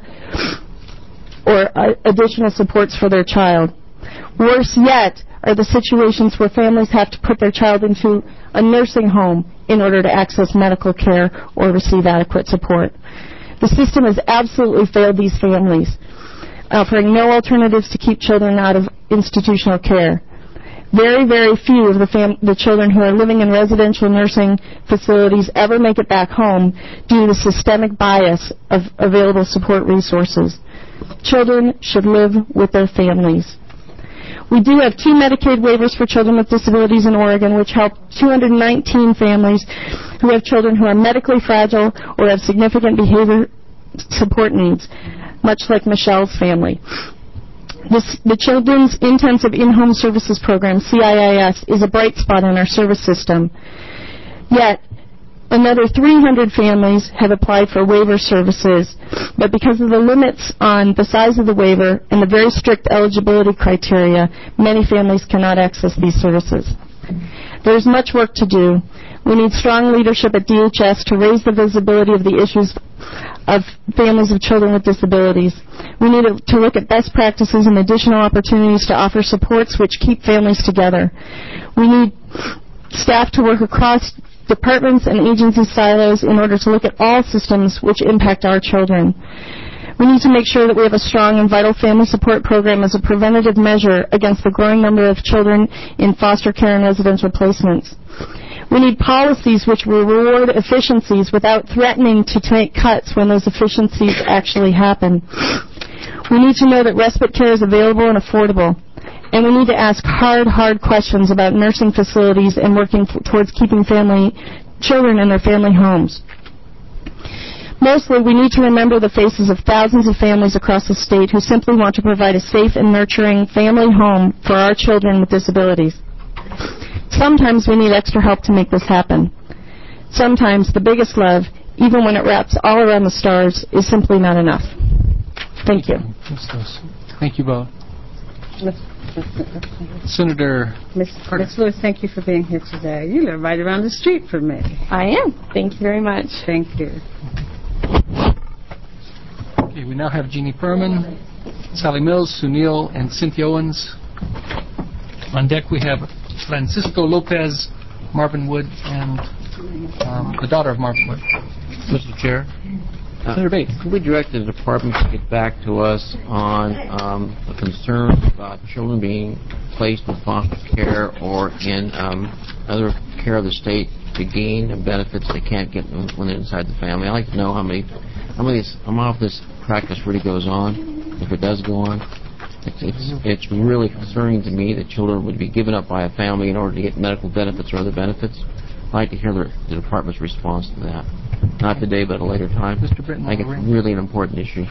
[SPEAKER 14] or uh, additional supports for their child. Worse yet are the situations where families have to put their child into a nursing home in order to access medical care or receive adequate support. The system has absolutely failed these families, offering no alternatives to keep children out of institutional care. Very, very few of the, fam- the children who are living in residential nursing facilities ever make it back home due to the systemic bias of available support resources. Children should live with their families. We do have two Medicaid waivers for children with disabilities in Oregon, which help two hundred nineteen families who have children who are medically fragile or have significant behavior support needs, much like Michelle's family. This, the Children's Intensive In-Home Services Program, C I I S, is a bright spot in our service system. Yet, another three hundred families have applied for waiver services, but because of the limits on the size of the waiver and the very strict eligibility criteria, many families cannot access these services. There is much work to do. We need strong leadership at D H S to raise the visibility of the issues of families of children with disabilities. We need to look at best practices and additional opportunities to offer supports which keep families together. We need staff to work across departments and agency silos in order to look at all systems which impact our children. We need to make sure that we have a strong and vital family support program as a preventative measure against the growing number of children in foster care and residential placements. We need policies which will reward efficiencies without threatening to take cuts when those efficiencies actually happen. We need to know that respite care is available and affordable. And we need to ask hard, hard questions about nursing facilities and working f- towards keeping family children in their family homes. Mostly, we need to remember the faces of thousands of families across the state who simply want to provide a safe and nurturing family home for our children with disabilities. Sometimes we need extra help to make this happen. Sometimes the biggest love, even when it wraps all around the stars, is simply not enough. Thank you.
[SPEAKER 1] Thank you both. Senator
[SPEAKER 11] Miss Lewis, thank you for being here today. You live right around the street from me.
[SPEAKER 14] I am. Thank you very much.
[SPEAKER 11] Thank you.
[SPEAKER 1] Okay, we now have Jeannie Furman, Sally Mills, Sunil, and Cynthia Owens. On deck we have Francisco Lopez, Marvin Wood, and um, the daughter of Marvin Wood. Mister Chair. Senator Bates.
[SPEAKER 15] Could we direct the department to get back to us on um, the concerns about children being placed in foster care or in um, other care of the state to gain the benefits they can't get when they're inside the family? I'd like to know how many, how many, how often this practice really goes on, if it does go on. It's, it's, it's really concerning to me that children would be given up by a family in order to get medical benefits or other benefits. I'd like to hear the, the department's response to that. Not today, but at a later time. Mister Britton, I think it's really an important issue.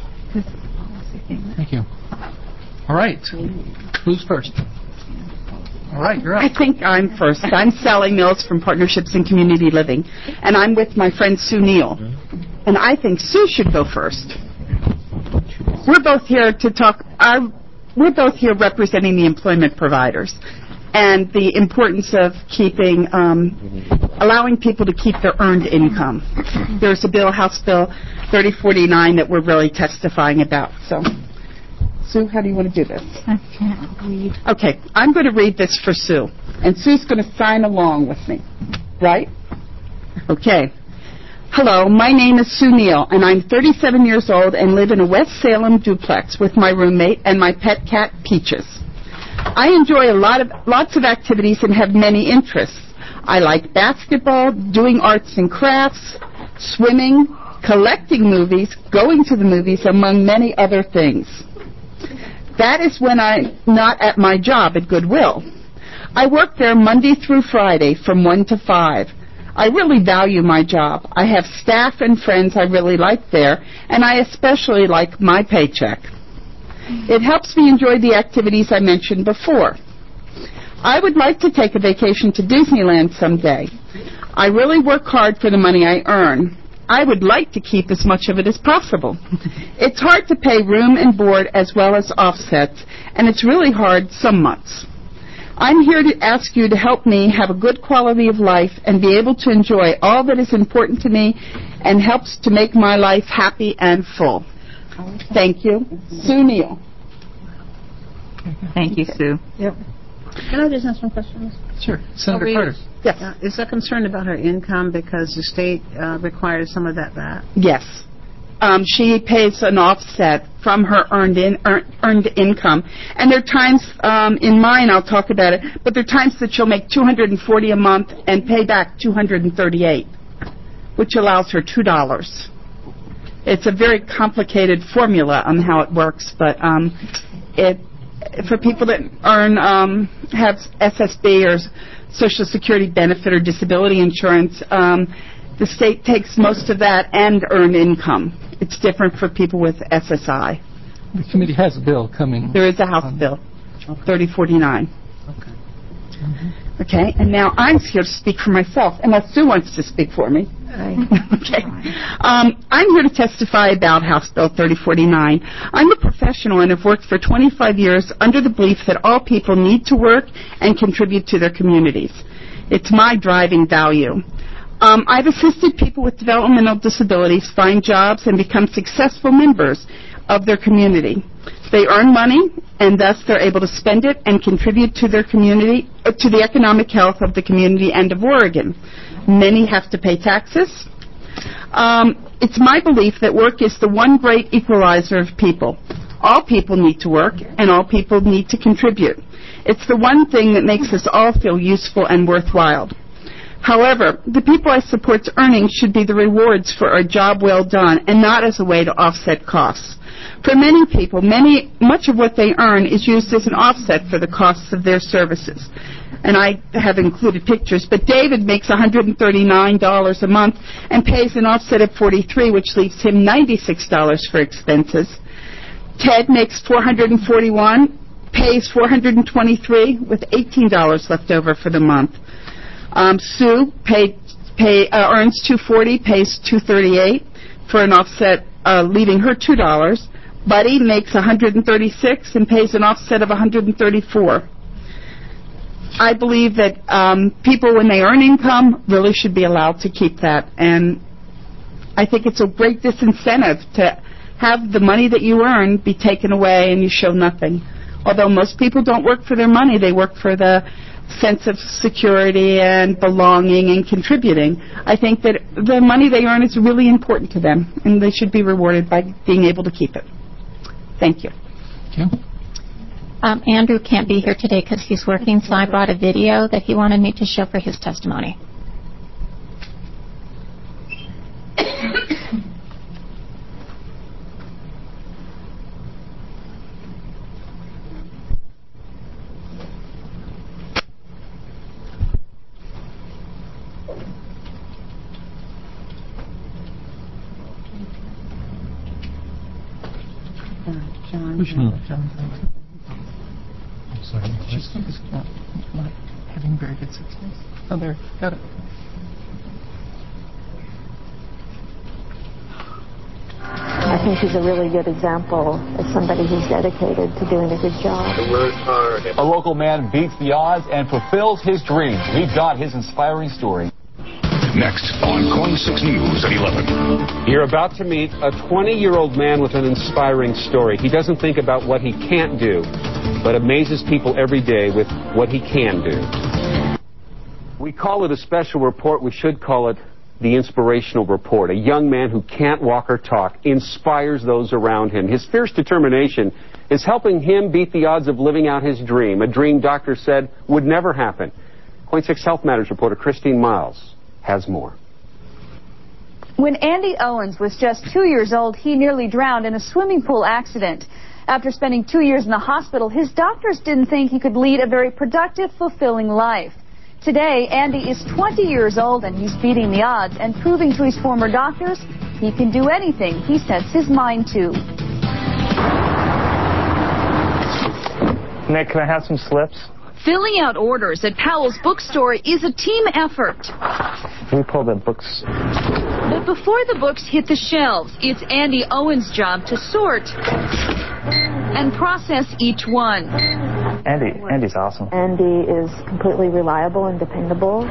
[SPEAKER 1] Thank you. All right. Who's first? All right, you're up.
[SPEAKER 16] I think I'm first. I'm Sally Mills from Partnerships in Community Living, and I'm with my friend Sue Neal. And I think Sue should go first. We're both here to talk. Our, we're both here representing the employment providers and the importance of keeping, um, allowing people to keep their earned income. There's a bill, House Bill thirty forty-nine, that we're really testifying about. So, Sue, how do you want to do this?
[SPEAKER 13] I can't read.
[SPEAKER 16] Okay, I'm going to read this for Sue, and Sue's going to sign along with me, right? Okay. Hello, my name is Sue Neal, and I'm thirty-seven years old and live in a West Salem duplex with my roommate and my pet cat, Peaches. I enjoy a lot of lots of activities and have many interests. I like basketball, doing arts and crafts, swimming, collecting movies, going to the movies, among many other things. That is when I'm not at my job at Goodwill. I work there Monday through Friday from one to five. I really value my job. I have staff and friends I really like there, and I especially like my paycheck. It helps me enjoy the activities I mentioned before. I would like to take a vacation to Disneyland someday. I really work hard for the money I earn. I would like to keep as much of it as possible. It's hard to pay room and board as well as offsets, and it's really hard some months. I'm here to ask you to help me have a good quality of life and be able to enjoy all that is important to me and helps to make my life happy and full. Thank you. Sue Neal.
[SPEAKER 2] Thank you, Sue.
[SPEAKER 11] Yep. Can I just ask one question?
[SPEAKER 1] Sure. Senator
[SPEAKER 11] Are
[SPEAKER 1] Carter.
[SPEAKER 11] Yes. Uh, is that concerned about her income because the state uh, requires some of that back?
[SPEAKER 16] Yes. Um, she pays an offset from her earned in, earned, earned income. And there are times, um, in mine, I'll talk about it, but there are times that she'll make two hundred forty dollars a month and pay back two hundred thirty-eight dollars, which allows her two dollars. It's a very complicated formula on how it works, but um, it for people that earn um, have S S B or Social Security benefit or disability insurance, um, the state takes most of that and earned income. It's different for people with S S I.
[SPEAKER 1] The committee has a bill coming.
[SPEAKER 16] There is a House um, bill, thirty forty-nine.
[SPEAKER 1] Okay.
[SPEAKER 16] Mm-hmm. Okay, and now I'm here to speak for myself, unless Sue wants to speak for me. Okay. Um, I'm here to testify about House Bill thirty forty-nine. I'm a professional and have worked for twenty-five years under the belief that all people need to work and contribute to their communities. It's my driving value. Um, I've assisted people with developmental disabilities find jobs and become successful members of their community. They earn money, and thus they're able to spend it and contribute to their community, uh, to the economic health of the community and of Oregon. Many have to pay taxes. Um, it's my belief that work is the one great equalizer of people. All people need to work, and all people need to contribute. It's the one thing that makes us all feel useful and worthwhile. However, the people I support's earnings should be the rewards for a job well done and not as a way to offset costs. For many people, many, much of what they earn is used as an offset for the costs of their services. And I have included pictures, but David makes one hundred thirty-nine dollars a month and pays an offset of forty-three dollars, which leaves him ninety-six dollars for expenses. Ted makes four hundred forty-one dollars, pays four hundred twenty-three dollars with eighteen dollars left over for the month. Um, Sue paid, pay, uh, earns two hundred forty dollars, pays two hundred thirty-eight dollars for an offset, uh, leaving her two dollars. Buddy makes one hundred thirty-six dollars and pays an offset of one hundred thirty-four dollars. I believe that um, people, when they earn income, really should be allowed to keep that. And I think it's a great disincentive to have the money that you earn be taken away and you show nothing. Although most people don't work for their money, they work for the sense of security and belonging and contributing. I think that the money they earn is really important to them, and they should be rewarded by being able to keep it. Thank you.
[SPEAKER 17] Um, Andrew can't be here today because he's working, so I brought a video that he wanted me to show for his testimony.
[SPEAKER 1] John. I'm sorry. She's not, not having very good success. Oh, there. Got it.
[SPEAKER 18] I think he's a really good example of somebody who's dedicated to doing a good job.
[SPEAKER 19] A local man beats the odds and fulfills his dream. We've got his inspiring story.
[SPEAKER 20] Next on Coin six News at eleven.
[SPEAKER 21] You're about to meet a twenty-year-old man with an inspiring story. He doesn't think about what he can't do, but amazes people every day with what he can do. We call it a special report. We should call it the inspirational report. A young man who can't walk or talk inspires those around him. His fierce determination is helping him beat the odds of living out his dream, a dream doctors said would never happen. Coin six Health Matters reporter Christine Miles has more.
[SPEAKER 22] When Andy Owens was just two years old, he nearly drowned in a swimming pool accident. After spending two years in the hospital, his doctors didn't think he could lead a very productive, fulfilling life. Today, Andy is twenty years old and he's beating the odds and proving to his former doctors he can do anything he sets his mind to.
[SPEAKER 23] Nick, can I have some slips?
[SPEAKER 22] Filling out orders at Powell's bookstore is a team effort.
[SPEAKER 23] Can you pull the books?
[SPEAKER 22] But before the books hit the shelves, it's Andy Owens' job to sort and process each one.
[SPEAKER 23] Andy, Andy's awesome.
[SPEAKER 18] Andy is completely reliable and dependable.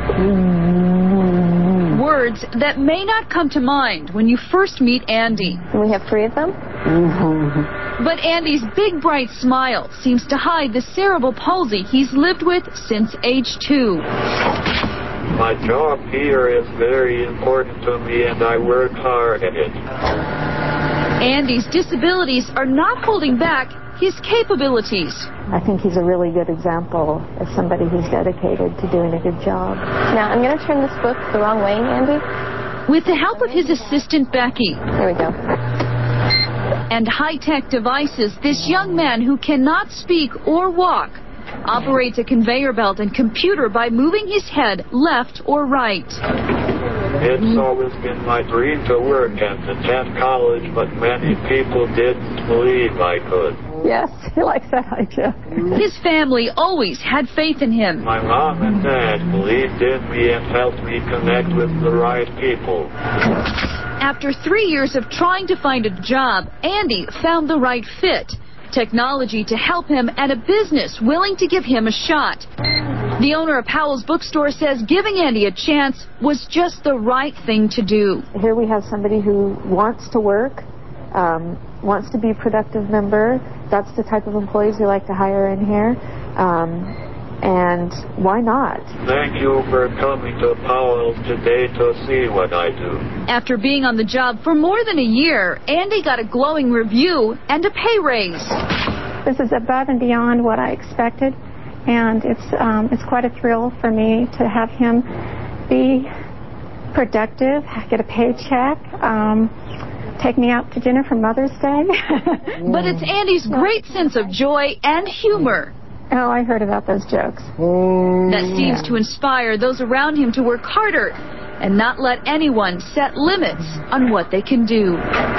[SPEAKER 22] Words that may not come to mind when you first meet Andy.
[SPEAKER 18] We have three of them.
[SPEAKER 22] But Andy's big, bright smile seems to hide the cerebral palsy he's lived with since age two.
[SPEAKER 24] My job here is very important to me, and I work hard at it.
[SPEAKER 22] Andy's disabilities are not holding back his capabilities.
[SPEAKER 18] I think he's a really good example of somebody who's dedicated to doing a good job.
[SPEAKER 14] Now, I'm going to turn this book the wrong way, Andy.
[SPEAKER 22] With the help of his assistant, Becky.
[SPEAKER 14] There we go.
[SPEAKER 22] And high-tech devices, this young man who cannot speak or walk operates a conveyor belt and computer by moving his head left or right.
[SPEAKER 24] It's always been my dream to work and attend college, but many people didn't believe I could.
[SPEAKER 18] Yes, he likes that idea.
[SPEAKER 22] His family always had faith in him.
[SPEAKER 24] My mom and dad believed in me and helped me connect with the right people.
[SPEAKER 22] After three years of trying to find a job, Andy found the right fit. Technology to help him and a business willing to give him a shot. The owner of Powell's bookstore says giving Andy a chance was just the right thing to do.
[SPEAKER 18] Here we have somebody who wants to work, um, wants to be a productive member. That's the type of employees we like to hire in here. Um, and why not?
[SPEAKER 24] Thank you for coming to Powell today to see what I do.
[SPEAKER 22] After being on the job for more than a year, Andy got a glowing review and a pay raise.
[SPEAKER 25] This is above and beyond what I expected, and it's um, it's quite a thrill for me to have him be productive, get a paycheck, um, take me out to dinner for Mother's Day.
[SPEAKER 22] But it's Andy's great sense of joy and humor.
[SPEAKER 25] Oh, I heard about those jokes.
[SPEAKER 22] That seems to inspire those around him to work harder and not let anyone set limits on what they can do.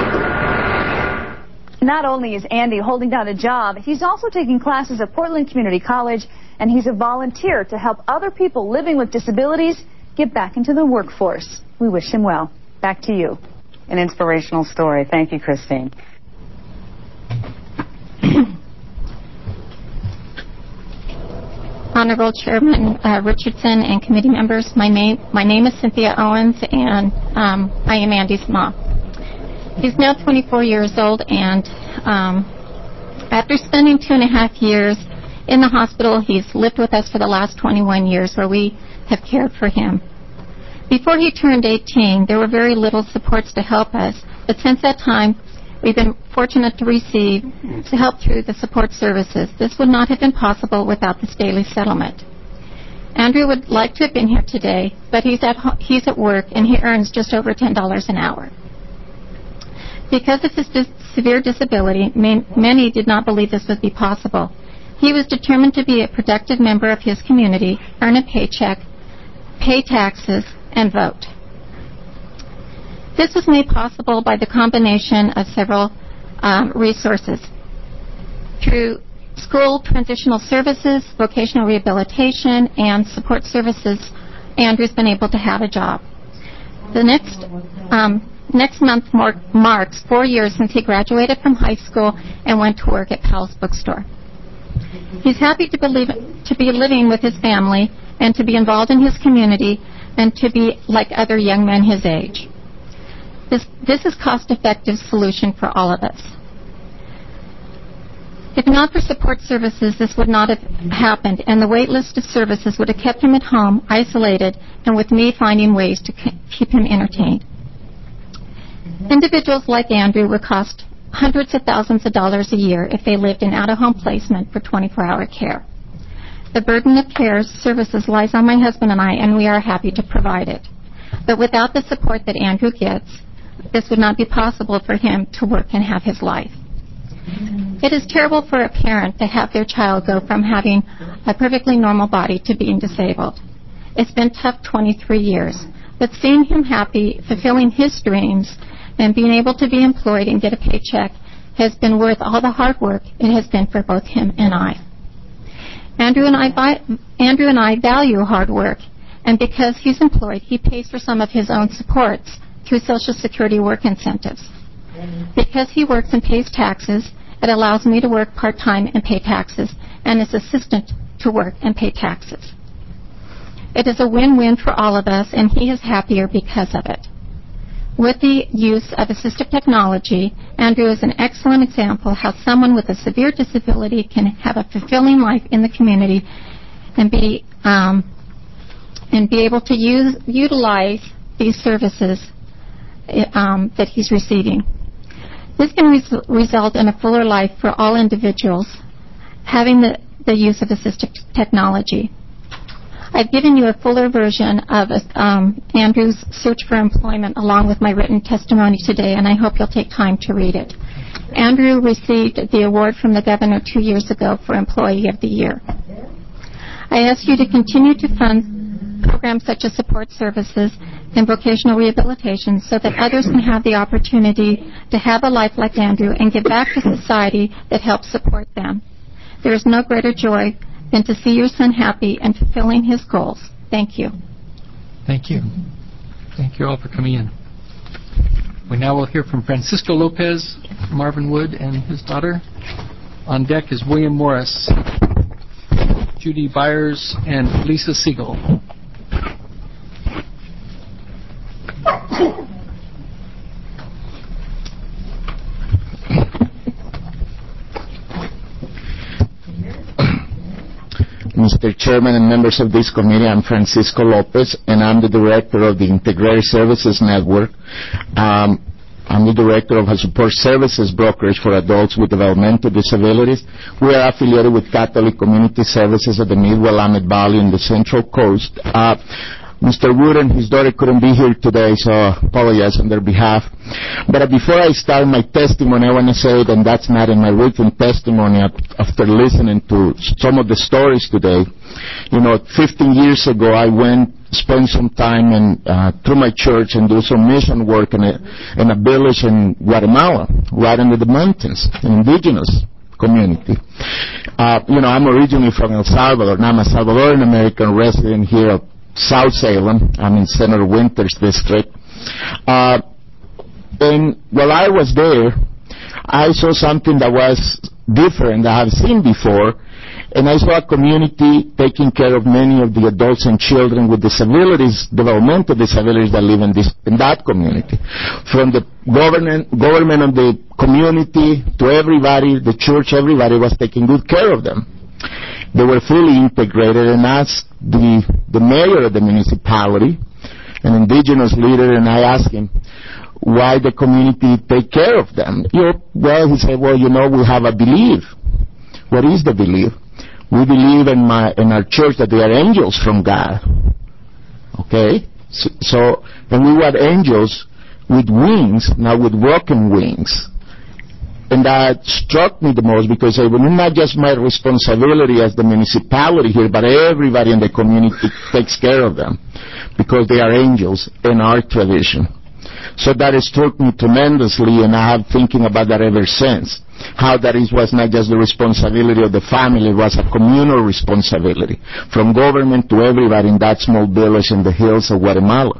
[SPEAKER 22] Not only is Andy holding down a job, he's also taking classes at Portland Community College, and he's a volunteer to help other people living with disabilities get back into the workforce. We wish him well. Back to you.
[SPEAKER 2] An inspirational story. Thank you, Christine.
[SPEAKER 17] Honorable Chairman uh, Richardson and committee members, my name my name is Cynthia Owens, and um, I am Andy's mom. He's now twenty-four years old, and um, after spending two and a half years in the hospital. He's lived with us for the last twenty-one years, where we have cared for him. Before he turned eighteen, there were very little supports to help us, but since that time, we've been fortunate to receive help through the support services. This would not have been possible without the Staley settlement. Andrew would like to have been here today, but he's at, he's at work and he earns just over ten dollars an hour. Because of his dis- severe disability, ma- many did not believe this would be possible. He was determined to be a productive member of his community, earn a paycheck, pay taxes, and vote. This was made possible by the combination of several um, resources. Through school transitional services, vocational rehabilitation, and support services, Andrew's been able to have a job. The next um, next month mar- marks four years since he graduated from high school and went to work at Powell's Bookstore. He's happy to, believe, to be living with his family and to be involved in his community and to be like other young men his age. This, this is a cost-effective solution for all of us. If not for support services, this would not have happened, and the wait list of services would have kept him at home, isolated, and with me finding ways to keep him entertained. Individuals like Andrew would cost hundreds of thousands of dollars a year if they lived in out-of-home placement for twenty-four hour care. The burden of care services lies on my husband and I, and we are happy to provide it. But without the support that Andrew gets, this would not be possible for him to work and have his life. It is terrible for a parent to have their child go from having a perfectly normal body to being disabled. It's been tough twenty-three years, but seeing him happy, fulfilling his dreams, and being able to be employed and get a paycheck has been worth all the hard work it has been for both him and I. Andrew and I, Andrew and I value hard work, and because he's employed, he pays for some of his own supports through Social Security work incentives. Because he works and pays taxes, it allows me to work part-time and pay taxes, and his assistant to work and pay taxes. It is a win-win for all of us, and he is happier because of it. With the use of assistive technology, Andrew is an excellent example how someone with a severe disability can have a fulfilling life in the community and be um, and be able to use utilize these services um, that he's receiving. This can res- result in a fuller life for all individuals having the, the use of assistive technology. I've given you a fuller version of um, Andrew's search for employment along with my written testimony today, and I hope you'll take time to read it. Andrew received the award from the governor two years ago for Employee of the Year. I ask you to continue to fund programs such as support services and vocational rehabilitation so that others can have the opportunity to have a life like Andrew and give back to society that helps support them. There is no greater joy than to see your son happy and fulfilling his goals. Thank you.
[SPEAKER 1] Thank you. Thank you all for coming in. We now will hear from Francisco Lopez, Marvin Wood, and his daughter. On deck is William Morris, Judy Byers, and Lisa Siegel.
[SPEAKER 3] Mister Chairman and members of this committee, I'm Francisco Lopez, and I'm the director of the Integrated Services Network. Um, I'm the director of a support services brokerage for adults with developmental disabilities. We are affiliated with Catholic Community Services of the Mid-Willamette Valley in the Central Coast. Uh, Mister Wood and his daughter couldn't be here today, so I apologize on their behalf. But uh, before I start my testimony, I want to say that that's not in my written testimony after listening to some of the stories today. You know, fifteen years ago, I went, spent some time in, uh, through my church and do some mission work in a, in a village in Guatemala, right under the mountains, an indigenous community. Uh, you know, I'm originally from El Salvador, and I'm a Salvadoran American resident here of South Salem. I'm in Senator Winters district. Uh, and while I was there, I saw something that was different that I have seen before, and I saw a community taking care of many of the adults and children with disabilities, developmental disabilities that live in this in that community. From the government, government of the community to everybody, the church, everybody was taking good care of them. They were fully integrated, and asked the, the mayor of the municipality, an indigenous leader, and I asked him why the community take care of them. You know, well, he said, well, you know, we have a belief. What is the belief? We believe in, my, in our church that they are angels from God. Okay? So, so, and we were angels with wings, not with broken wings. And that struck me the most because it was not just my responsibility as the municipality here, but everybody in the community takes care of them because they are angels in our tradition. So that has struck me tremendously, and I have thinking about that ever since. How that is was not just the responsibility of the family, it was a communal responsibility from government to everybody in that small village in the hills of Guatemala.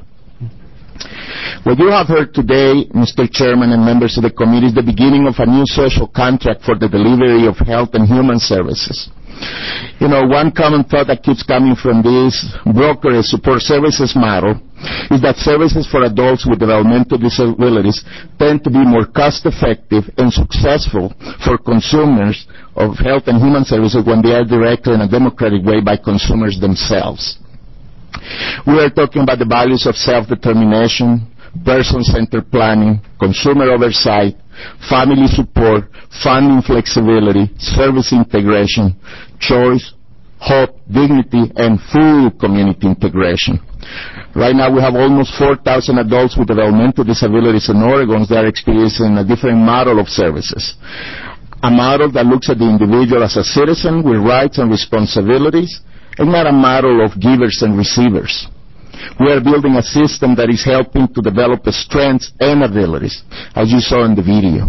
[SPEAKER 3] What you have heard today, Mister Chairman and members of the committee, is the beginning of a new social contract for the delivery of health and human services. You know, one common thought that keeps coming from this broker support services model is that services for adults with developmental disabilities tend to be more cost-effective and successful for consumers of health and human services when they are directed in a democratic way by consumers themselves. We are talking about the values of self-determination, person-centered planning, consumer oversight, family support, funding flexibility, service integration, choice, hope, dignity, and full community integration. Right now we have almost four thousand adults with developmental disabilities in Oregon that are experiencing a different model of services. A model that looks at the individual as a citizen with rights and responsibilities, and not a model of givers and receivers. We are building a system that is helping to develop strengths and abilities, as you saw in the video.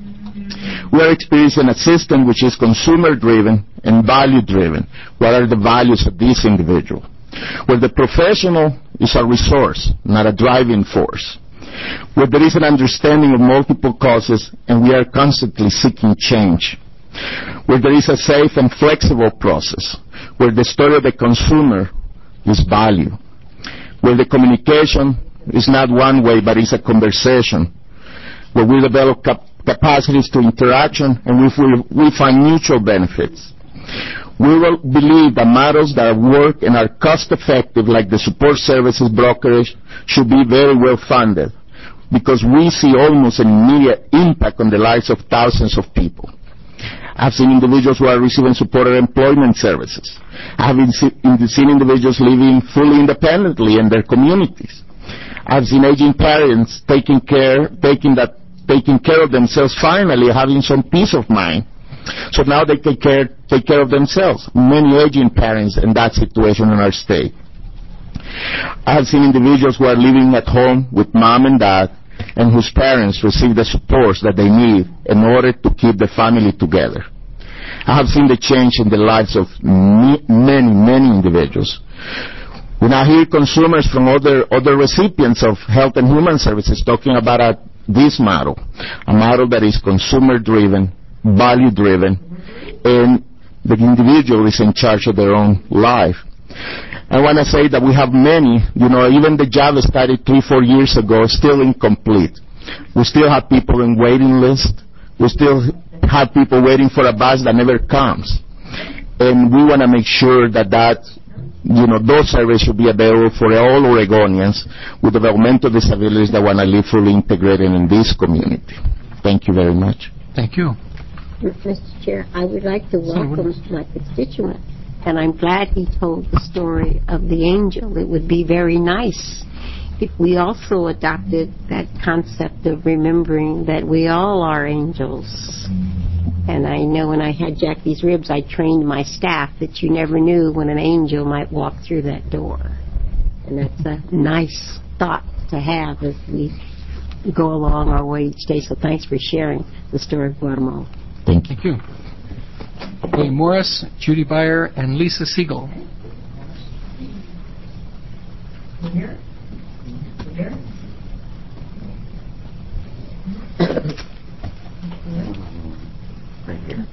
[SPEAKER 3] We are experiencing a system which is consumer-driven and value-driven. What are the values of this individual? Where the professional is a resource, not a driving force. Where there is an understanding of multiple causes and we are constantly seeking change. Where there is a safe and flexible process. Where the story of the consumer is value. Where the communication is not one way but is a conversation. Where we develop cap- capacities to interaction and we, we find mutual benefits. We will believe that models that work and are cost-effective, like the support services brokerage, should be very well funded because we see almost an immediate impact on the lives of thousands of people. I've seen individuals who are receiving supported employment services. I've seen individuals living fully independently in their communities. I've seen aging parents taking care, taking that, taking care of themselves finally, having some peace of mind. So now they take care, take care of themselves. Many aging parents in that situation in our state. I have seen individuals who are living at home with mom and dad and whose parents receive the supports that they need in order to keep the family together. I have seen the change in the lives of many, many individuals. We now hear consumers from other, other recipients of health and human services talking about a, this model, a model that is consumer-driven, value-driven, and the individual is in charge of their own life. I want to say that we have many, you know, even the job that started three, four years ago is still incomplete. We still have people in waiting list. We still have people waiting for a bus that never comes. And we want to make sure that that, you know, those services should be available for all Oregonians with developmental disabilities that want to live fully integrated in this community. Thank you very much.
[SPEAKER 1] Thank you.
[SPEAKER 4] Mister Chair, I would like to welcome my constituent, and I'm glad he told the story of the angel. It would be very nice if we also adopted that concept of remembering that we all are angels. And I know when I had Jackie's ribs, I trained my staff that you never knew when an angel might walk through that door. And that's a nice thought to have as we go along our way each day. So thanks for sharing the story of Guatemala.
[SPEAKER 3] Thank you.
[SPEAKER 1] Thank you. William Morris, Judy Beyer, and Lisa Siegel.
[SPEAKER 5] Here. Here.
[SPEAKER 3] Right here.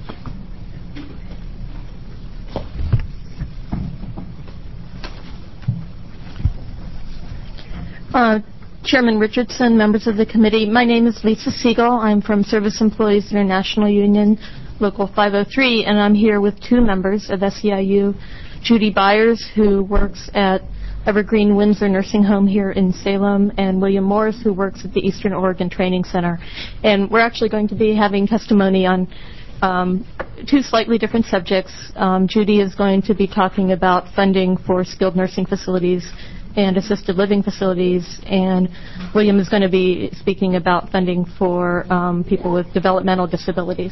[SPEAKER 7] Uh, Chairman Richardson, members of the committee, my name is Lisa Siegel. I'm from Service Employees International Union,
[SPEAKER 14] Local five oh three, and I'm here with two members of S E I U, Judy Byers, who works at Evergreen Windsor Nursing Home here in Salem, and William Morris, who works at the Eastern Oregon Training Center. And we're actually going to be having testimony on um, two slightly different subjects. Um, Judy is going to be talking about funding for skilled nursing facilities and assisted living facilities, and William is going to be speaking about funding for um, people with developmental disabilities.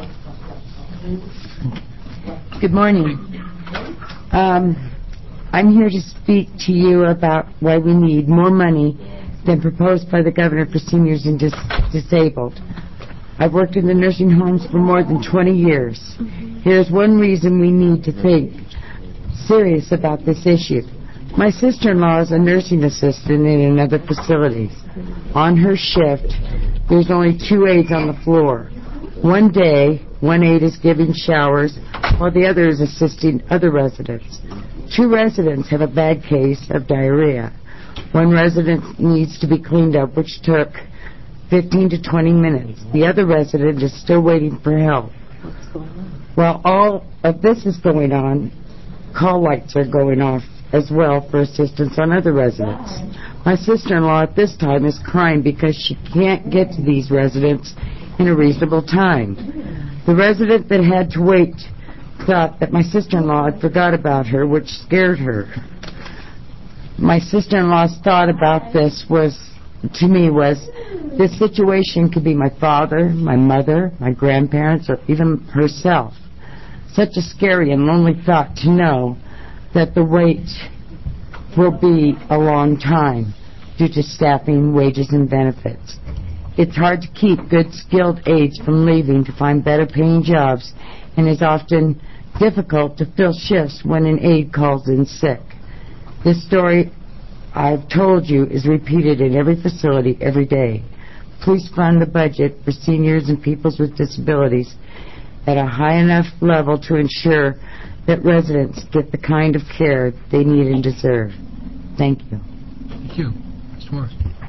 [SPEAKER 6] Good morning. Um, I'm here to speak to you about why we need more money than proposed by the governor for seniors and dis- disabled. I've worked in the nursing homes for more than twenty years. Here's one reason we need to think serious about this issue. My sister-in-law is a nursing assistant in another facility. On her shift, there's only two aides on the floor. One day, one aide is giving showers while the other is assisting other residents. Two residents have a bad case of diarrhea. One resident needs to be cleaned up, which took fifteen to twenty minutes. The other resident is still waiting for help. While all of this is going on, call lights are going off as well for assistance on other residents. My sister-in-law at this time is crying because she can't get to these residents in a reasonable time. The resident that had to wait thought that my sister-in-law had forgot about her, which scared her. My sister-in-law's thought about this was, to me, was this situation could be my father, my mother, my grandparents, or even herself. Such a scary and lonely thought to know that the wait will be a long time due to staffing, wages, and benefits. It's hard to keep good skilled aides from leaving to find better paying jobs, and is often difficult to fill shifts when an aide calls in sick. This story I've told you is repeated in every facility every day. Please fund the budget for seniors and people with disabilities at a high enough level to ensure that residents get the kind of care they need and deserve. Thank you.
[SPEAKER 1] Thank you. Mister Morris.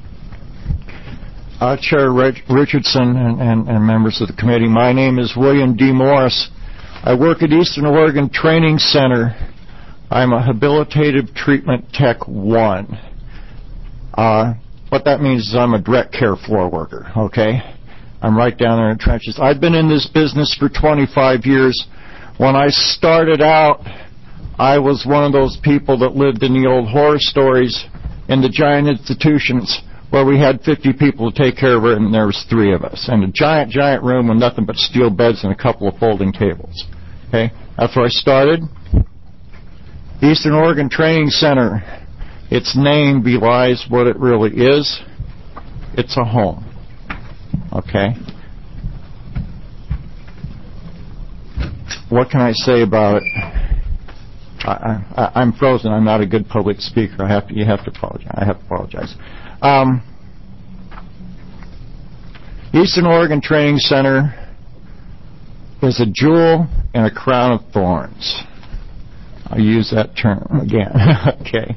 [SPEAKER 7] Uh, Chair Rich- Richardson and, and, and members of the committee, my name is William D. Morris. I work at Eastern Oregon Training Center. I'm a habilitative treatment tech one. Uh, what that means is I'm a direct care floor worker, okay? I'm right down there in the trenches. I've been in this business for twenty-five years. When I started out, I was one of those people that lived in the old horror stories in the giant institutions where we had fifty people to take care of it, and there was three of us. And a giant, giant room with nothing but steel beds and a couple of folding tables. Okay? That's where I started. Eastern Oregon Training Center. Its name belies what it really is. It's a home. Okay? What can I say about it? I, I, I'm frozen. I'm not a good public speaker. I have to. You have to apologize. I have to apologize. Um, Eastern Oregon Training Center is a jewel in a crown of thorns. I'll use that term again. Okay.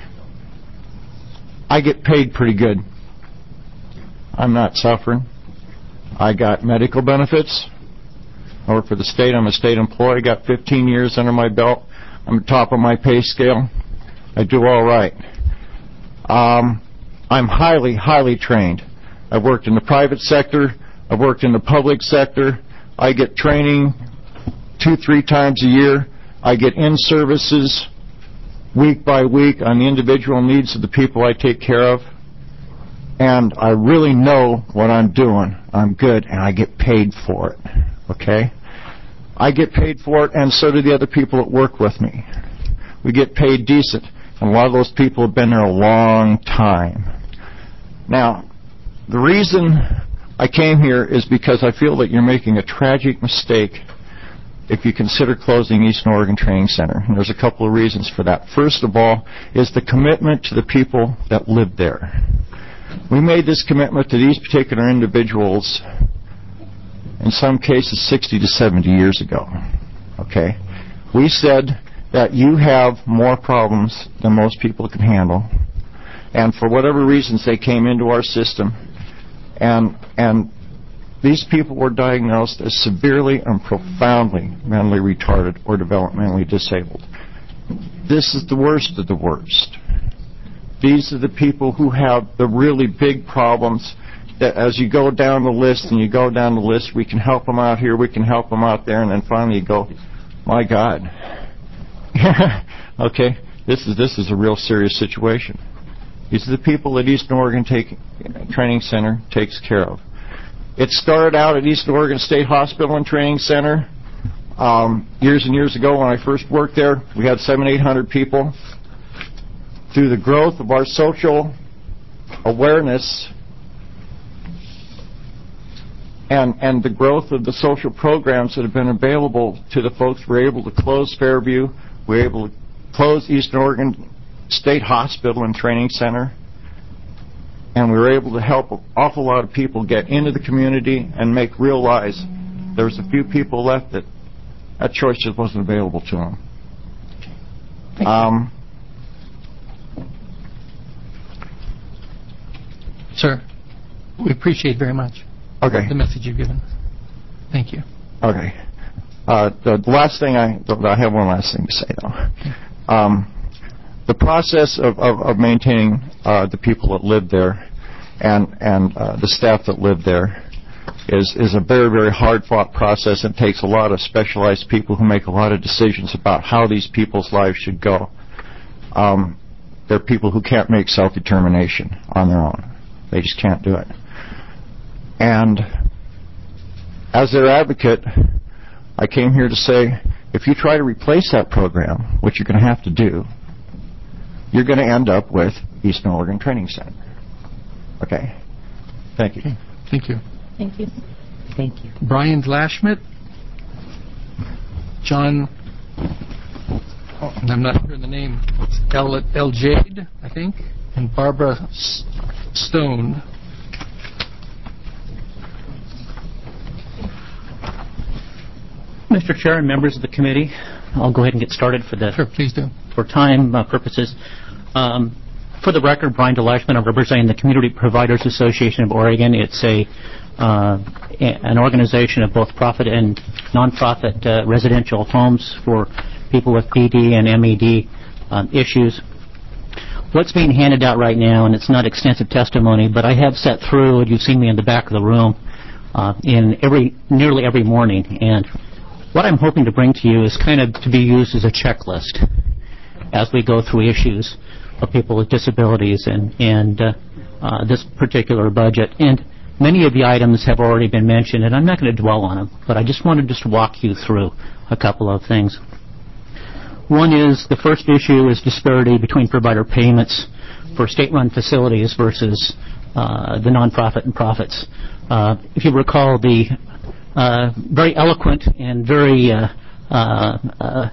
[SPEAKER 7] I get paid pretty good. I'm not suffering. I got medical benefits. I work for the state. I'm a state employee. Got fifteen years under my belt. I'm at the top of my pay scale. I do all right. Um, I'm highly, highly trained. I've worked in the private sector. I've worked in the public sector. I get training two, three times a year. I get in-services week by week on the individual needs of the people I take care of. And I really know what I'm doing. I'm good, and I get paid for it. Okay? I get paid for it, and so do the other people that work with me. We get paid decent, and a lot of those people have been there a long time. Now, the reason I came here is because I feel that you're making a tragic mistake if you consider closing Eastern Oregon Training Center. And there's a couple of reasons for that. First of all is the commitment to the people that live there. We made this commitment to these particular individuals in some cases sixty to seventy years ago. Okay? We said that you have more problems than most people can handle, and for whatever reasons they came into our system, and and these people were diagnosed as severely and profoundly mentally retarded or developmentally disabled. This is the worst of the worst. These are the people who have the really big problems that as you go down the list and you go down the list, we can help them out here, we can help them out there, and then finally you go, my God. Okay, this is this is a real serious situation. These are the people that Eastern Oregon take, Training Center takes care of. It started out at Eastern Oregon State Hospital and Training Center. Um, years and years ago when I first worked there, we had seven, eight hundred people. Through the growth of our social awareness and and the growth of the social programs that have been available to the folks, we're able to close Fairview, we're able to close Eastern Oregon State Hospital and Training Center, and we were able to help an awful lot of people get into the community and make realize there's a few people left that that choice just wasn't available to them. Um,
[SPEAKER 1] Sir, we appreciate very much
[SPEAKER 7] okay.
[SPEAKER 1] the message you've given us. Thank you.
[SPEAKER 7] Okay. Uh, the, the last thing I, I have one last thing to say though. Um, the process of, of, of maintaining uh, the people that live there and and uh, the staff that live there is is a very, very hard-fought process and takes a lot of specialized people who make a lot of decisions about how these people's lives should go. Um, they're people who can't make self-determination on their own. They just can't do it. And as their advocate, I came here to say, if you try to replace that program, which you're going to have to do, you're going to end up with Eastern Oregon Training Center. Okay. Thank you.
[SPEAKER 1] Okay. Thank you.
[SPEAKER 13] Thank you.
[SPEAKER 6] Thank you.
[SPEAKER 1] Brian Lashmet, John, oh, I'm not sure the name, El, El Jade, I think, and Barbara S- Stone.
[SPEAKER 8] Mister Chair and members of the committee, I'll go ahead and get started for the
[SPEAKER 1] sure, please do.
[SPEAKER 8] For time uh, purposes. Um, for the record, Brian DeLashman, I'm representing the Community Providers Association of Oregon. It's a uh, an organization of both profit and nonprofit uh, residential homes for people with P D and M E D um, issues. What's being handed out right now, and it's not extensive testimony, but I have sat through, and you've seen me in the back of the room uh, in every nearly every morning, and what I'm hoping to bring to you is kind of to be used as a checklist as we go through issues of people with disabilities and, and uh, uh, this particular budget. And many of the items have already been mentioned, and I'm not going to dwell on them, but I just wanted just to walk you through a couple of things. One is, the first issue is disparity between provider payments for state-run facilities versus uh, the nonprofit and profits. Uh, if you recall, the uh, very eloquent and very uh, uh, uh,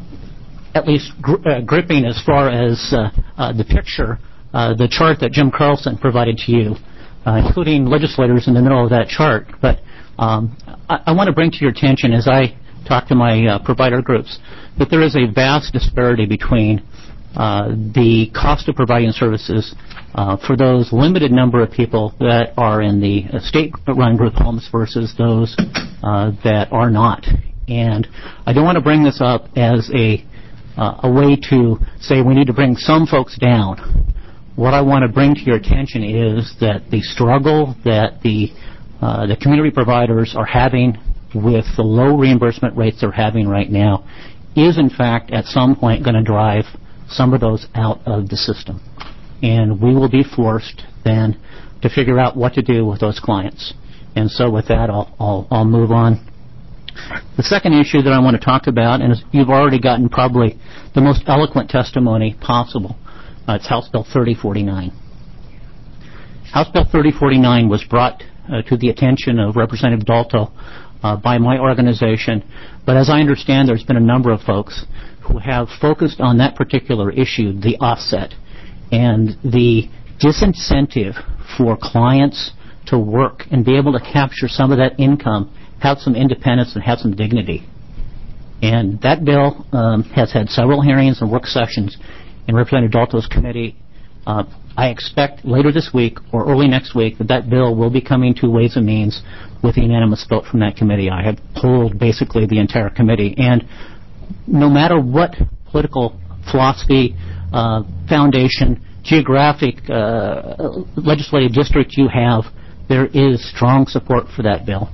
[SPEAKER 8] at least gr- uh, gripping as far as uh, uh, the picture, uh, the chart that Jim Carlson provided to you, uh, including legislators in the middle of that chart. But um, I, I want to bring to your attention, as I talk to my uh, provider groups, that there is a vast disparity between uh, the cost of providing services uh, for those limited number of people that are in the uh, state-run group homes versus those uh, that are not. And I don't want to bring this up as a Uh, a way to say we need to bring some folks down. What I want to bring to your attention is that the struggle that the uh, the community providers are having with the low reimbursement rates they're having right now is in fact at some point going to drive some of those out of the system. And we will be forced then to figure out what to do with those clients. And so with that, I'll, I'll, I'll move on. The second issue that I want to talk about, and you've already gotten probably the most eloquent testimony possible, uh, it's House Bill thirty forty-nine. House Bill thirty forty-nine was brought uh, to the attention of Representative Dalto uh, by my organization, but as I understand, there's been a number of folks who have focused on that particular issue, the offset, and the disincentive for clients to work and be able to capture some of that income, have some independence and have some dignity. And that bill um, has had several hearings and work sessions in Representative Dalto's committee. Uh, I expect later this week or early next week that that bill will be coming to Ways and Means with a unanimous vote from that committee. I have polled basically the entire committee, and no matter what political philosophy, uh, foundation, geographic, uh, legislative district you have, there is strong support for that bill.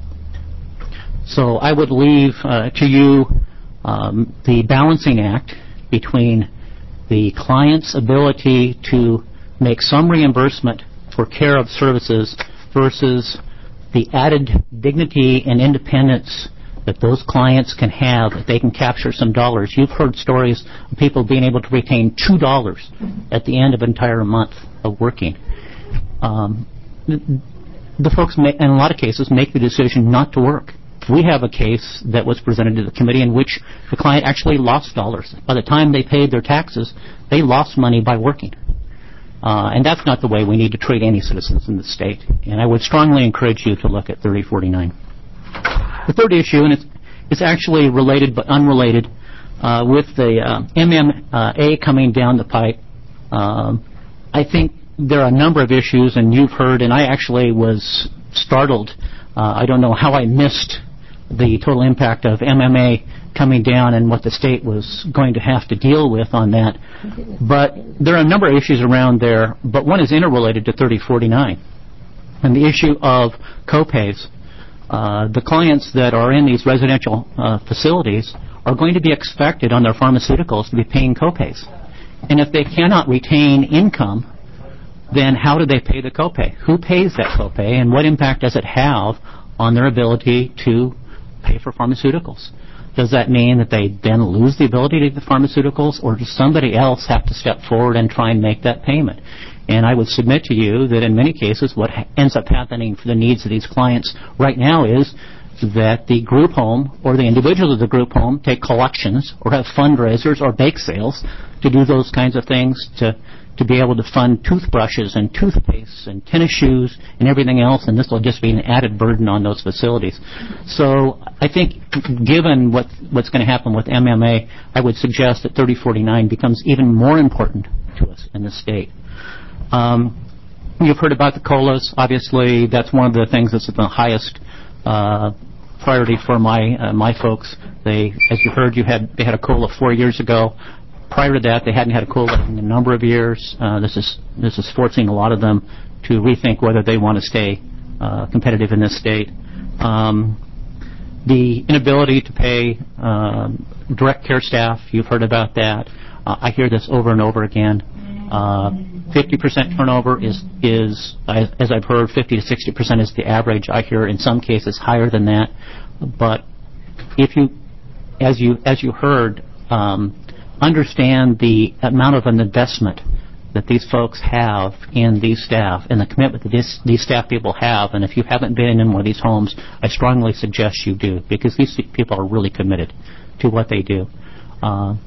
[SPEAKER 8] So I would leave uh, to you um, the balancing act between the client's ability to make some reimbursement for care of services versus the added dignity and independence that those clients can have if they can capture some dollars. You've heard stories of people being able to retain two dollars at the end of an entire month of working. Um, the folks, may, in a lot of cases, make the decision not to work. We have a case that was presented to the committee in which the client actually lost dollars. By the time they paid their taxes, they lost money by working. Uh, and that's not the way we need to treat any citizens in the state. And I would strongly encourage you to look at thirty forty-nine. The third issue, and it's, it's actually related but unrelated, uh, with the uh, M M A coming down the pipe, um, I think there are a number of issues, and you've heard, and I actually was startled. Uh, I don't know how I missed the total impact of M M A coming down and what the state was going to have to deal with on that. But there are a number of issues around there, but one is interrelated to thirty forty-nine. And the issue of co-pays. Uh, the clients that are in these residential uh, facilities are going to be expected on their pharmaceuticals to be paying co-pays. And if they cannot retain income, then how do they pay the copay? Who pays that copay, and what impact does it have on their ability to pay for pharmaceuticals? Does that mean that they then lose the ability to get the pharmaceuticals, or does somebody else have to step forward and try and make that payment? And I would submit to you that in many cases what ha- ends up happening for the needs of these clients right now is that the group home or the individuals of the group home take collections or have fundraisers or bake sales to do those kinds of things, to to be able to fund toothbrushes and toothpastes and tennis shoes and everything else, and this will just be an added burden on those facilities. So I think given what what's going to happen with M M A, I would suggest that thirty forty-nine becomes even more important to us in the state. Um, you've heard about the COLAs. Obviously, that's one of the things that's the highest uh, priority for my uh, my folks. They, as you heard, you had they had a COLA four years ago. Prior to that, they hadn't had a COLA in a number of years. Uh, this is this is forcing a lot of them to rethink whether they want to stay uh, competitive in this state. Um, the inability to pay um, direct care staff, you've heard about that. Uh, I hear this over and over again. Uh, fifty percent turnover is, is as I've heard, fifty to sixty percent is the average. I hear in some cases higher than that. But if you, as you as you heard, um, understand the amount of an investment that these folks have in these staff and the commitment that this, these staff people have, and if you haven't been in one of these homes, I strongly suggest you do, because these people are really committed to what they do. Uh,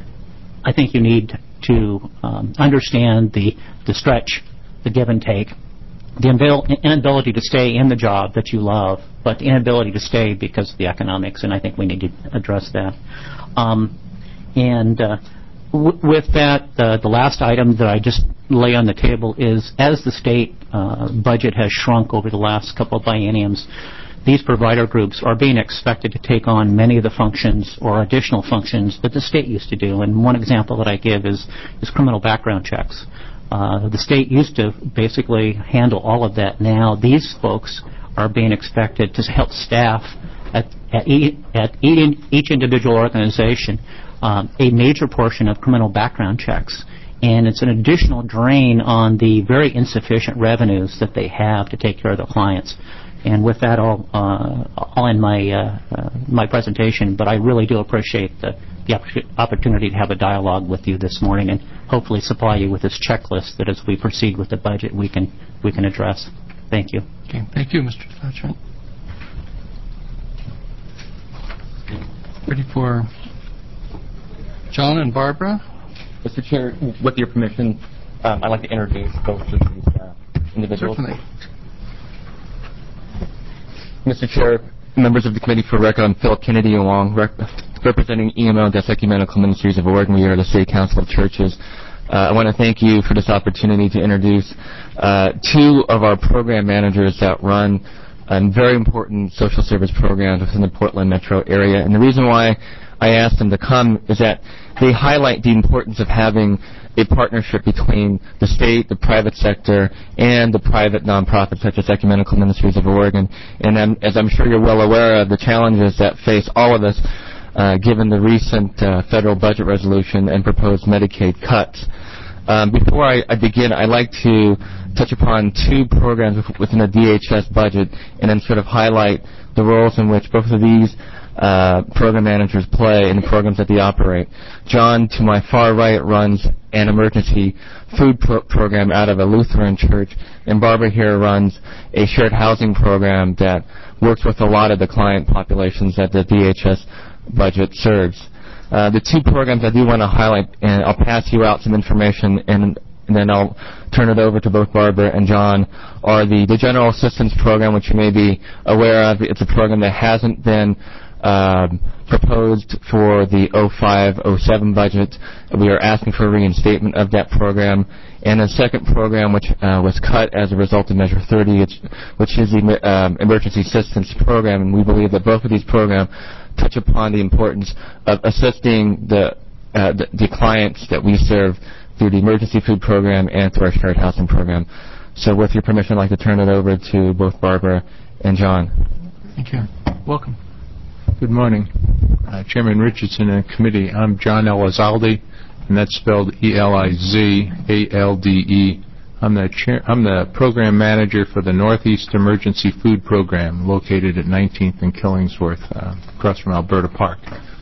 [SPEAKER 8] I think you need to um, understand the, the stretch, the give and take, the inability to stay in the job that you love, but the inability to stay because of the economics, and I think we need to address that. Um, and uh, w- with that, uh, the last item that I just lay on the table is, as the state uh, budget has shrunk over the last couple of bienniums, these provider groups are being expected to take on many of the functions or additional functions that the state used to do. And one example that I give is, is criminal background checks. Uh, the state used to basically handle all of that. Now these folks are being expected to help staff at, at, e- at e- each individual organization um, a major portion of criminal background checks. And it's an additional drain on the very insufficient revenues that they have to take care of their clients. And with that, I'll, uh, I'll end my uh, uh, my presentation. But I really do appreciate the, the opportunity to have a dialogue with you this morning, and hopefully supply you with this checklist that, as we proceed with the budget, we can we can address. Thank you.
[SPEAKER 1] Okay. Thank you, Mister Thatcher. Ready for John and Barbara?
[SPEAKER 9] Mister Chair, with your permission, um, I'd like to introduce both of these uh, individuals.
[SPEAKER 1] Certainly.
[SPEAKER 9] Mister Chair, members of the Committee for Record, I'm Phil Kennedy along, rep- representing E M L, that's Ecumenical Ministries of Oregon. We are the State Council of Churches. Uh, Uh, I want to thank you for this opportunity to introduce uh, two of our program managers that run uh, very important social service programs within the Portland metro area. And the reason why I asked them to come is that they highlight the importance of having a partnership between the state, the private sector, and the private nonprofits such as Ecumenical Ministries of Oregon. And um, as I'm sure you're well aware of, the challenges that face all of us uh, given the recent uh, federal budget resolution and proposed Medicaid cuts. Um, before I, I begin, I'd like to touch upon two programs within the D H S budget and then sort of highlight the roles in which both of these uh, program managers play in the programs that they operate. John, to my far right, runs an emergency food pro- program out of a Lutheran church, and Barbara here runs a shared housing program that works with a lot of the client populations that the D H S budget serves. Uh, the two programs I do want to highlight, and I'll pass you out some information, and, and then I'll turn it over to both Barbara and John, are the, the General Assistance Program, which you may be aware of. It's a program that hasn't been uh, proposed for the oh five oh seven budget. We are asking for a reinstatement of that program. And a second program, which uh, was cut as a result of Measure thirty, which, which is the um, Emergency Assistance Program, and we believe that both of these programs touch upon the importance of assisting the, uh, the the clients that we serve through the emergency food program and through our shared housing program. So with your permission, I'd like to turn it over to both Barbara and John.
[SPEAKER 10] Thank you. Welcome. Good morning. Uh, Chairman Richardson and committee, I'm John Elizalde, and that's spelled E L I Z A L D E. I'm the, chair, I'm the program manager for the Northeast Emergency Food Program located at nineteenth and Killingsworth, uh, across from Alberta Park.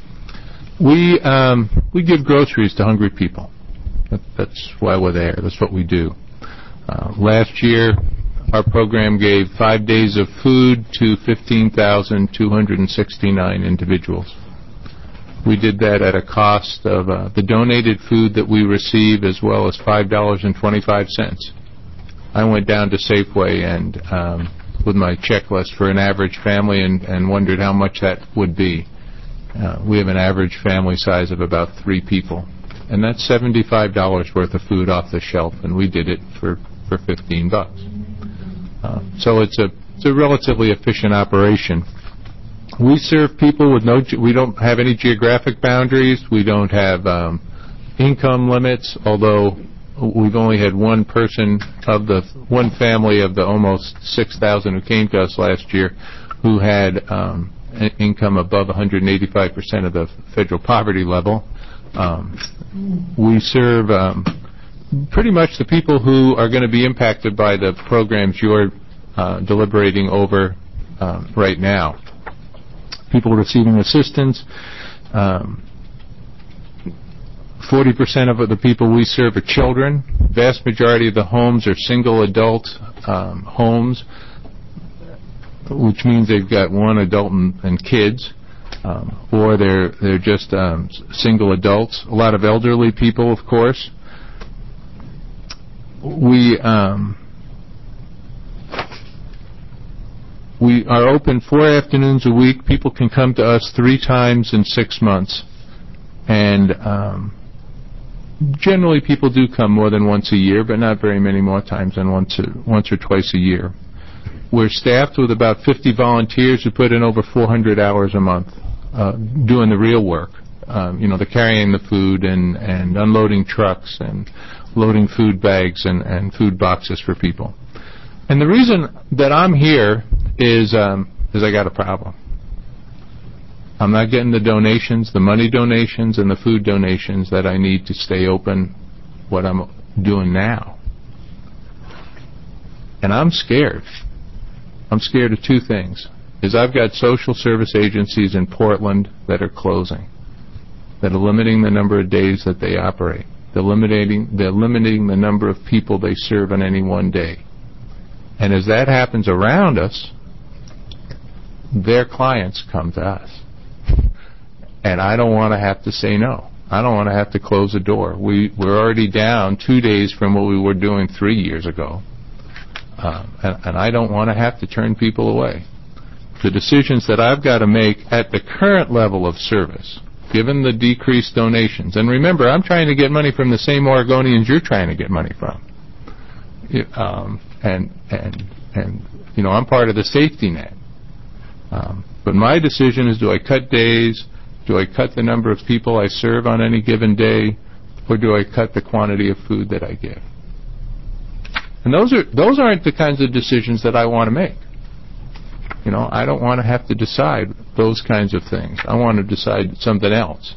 [SPEAKER 10] We um, we give groceries to hungry people. That, that's why we're there. That's what we do. Uh, last year, our program gave five days of food to fifteen thousand two hundred sixty-nine individuals. We did that at a cost of uh, the donated food that we receive as well as five dollars and twenty-five cents. I went down to Safeway and um, with my checklist for an average family and, and wondered how much that would be. Uh, we have an average family size of about three people. And that's seventy-five dollars worth of food off the shelf, and we did it for, for fifteen bucks. Uh, so it's a, it's a relatively efficient operation. We serve people with no, we don't have any geographic boundaries. We don't have um, income limits, although we've only had one person of the, one family of the almost six thousand who came to us last year who had um, an income above one hundred eighty-five percent of the federal poverty level. Um, we serve um, pretty much the people who are going to be impacted by the programs you're uh, deliberating over uh, right now. People receiving assistance. Um, forty percent of the people we serve are children. Vast majority of the homes are single adult um, homes, which means they've got one adult and, and kids, um, or they're they're just um, single adults. A lot of elderly people, of course. We um, We are open four afternoons a week. People can come to us three times in six months. And um, generally people do come more than once a year, but not very many more times than once, a, once or twice a year. We're staffed with about fifty volunteers who put in over four hundred hours a month uh, doing the real work. Um, you know, the carrying the food and, and unloading trucks and loading food bags and, and food boxes for people. And the reason that I'm here is um, is I got a problem. I'm not getting the donations, the money donations and the food donations that I need to stay open what I'm doing now. And I'm scared. I'm scared of two things. Is I've got social service agencies in Portland that are closing, that are limiting the number of days that they operate. They're limiting, they're limiting the number of people they serve on any one day. And as that happens around us, their clients come to us. And I don't want to have to say no. I don't want to have to close the door. We, we're already down two days from what we were doing three years ago. Um, and, and I don't want to have to turn people away. The decisions that I've got to make at the current level of service given the decreased donations, and remember, I'm trying to get money from the same Oregonians you're trying to get money from, um, and and and you know, I'm part of the safety net. Um, but my decision is: do I cut days? Do I cut the number of people I serve on any given day, or do I cut the quantity of food that I give? And those are those aren't the kinds of decisions that I want to make. You know, I don't want to have to decide those kinds of things. I want to decide something else.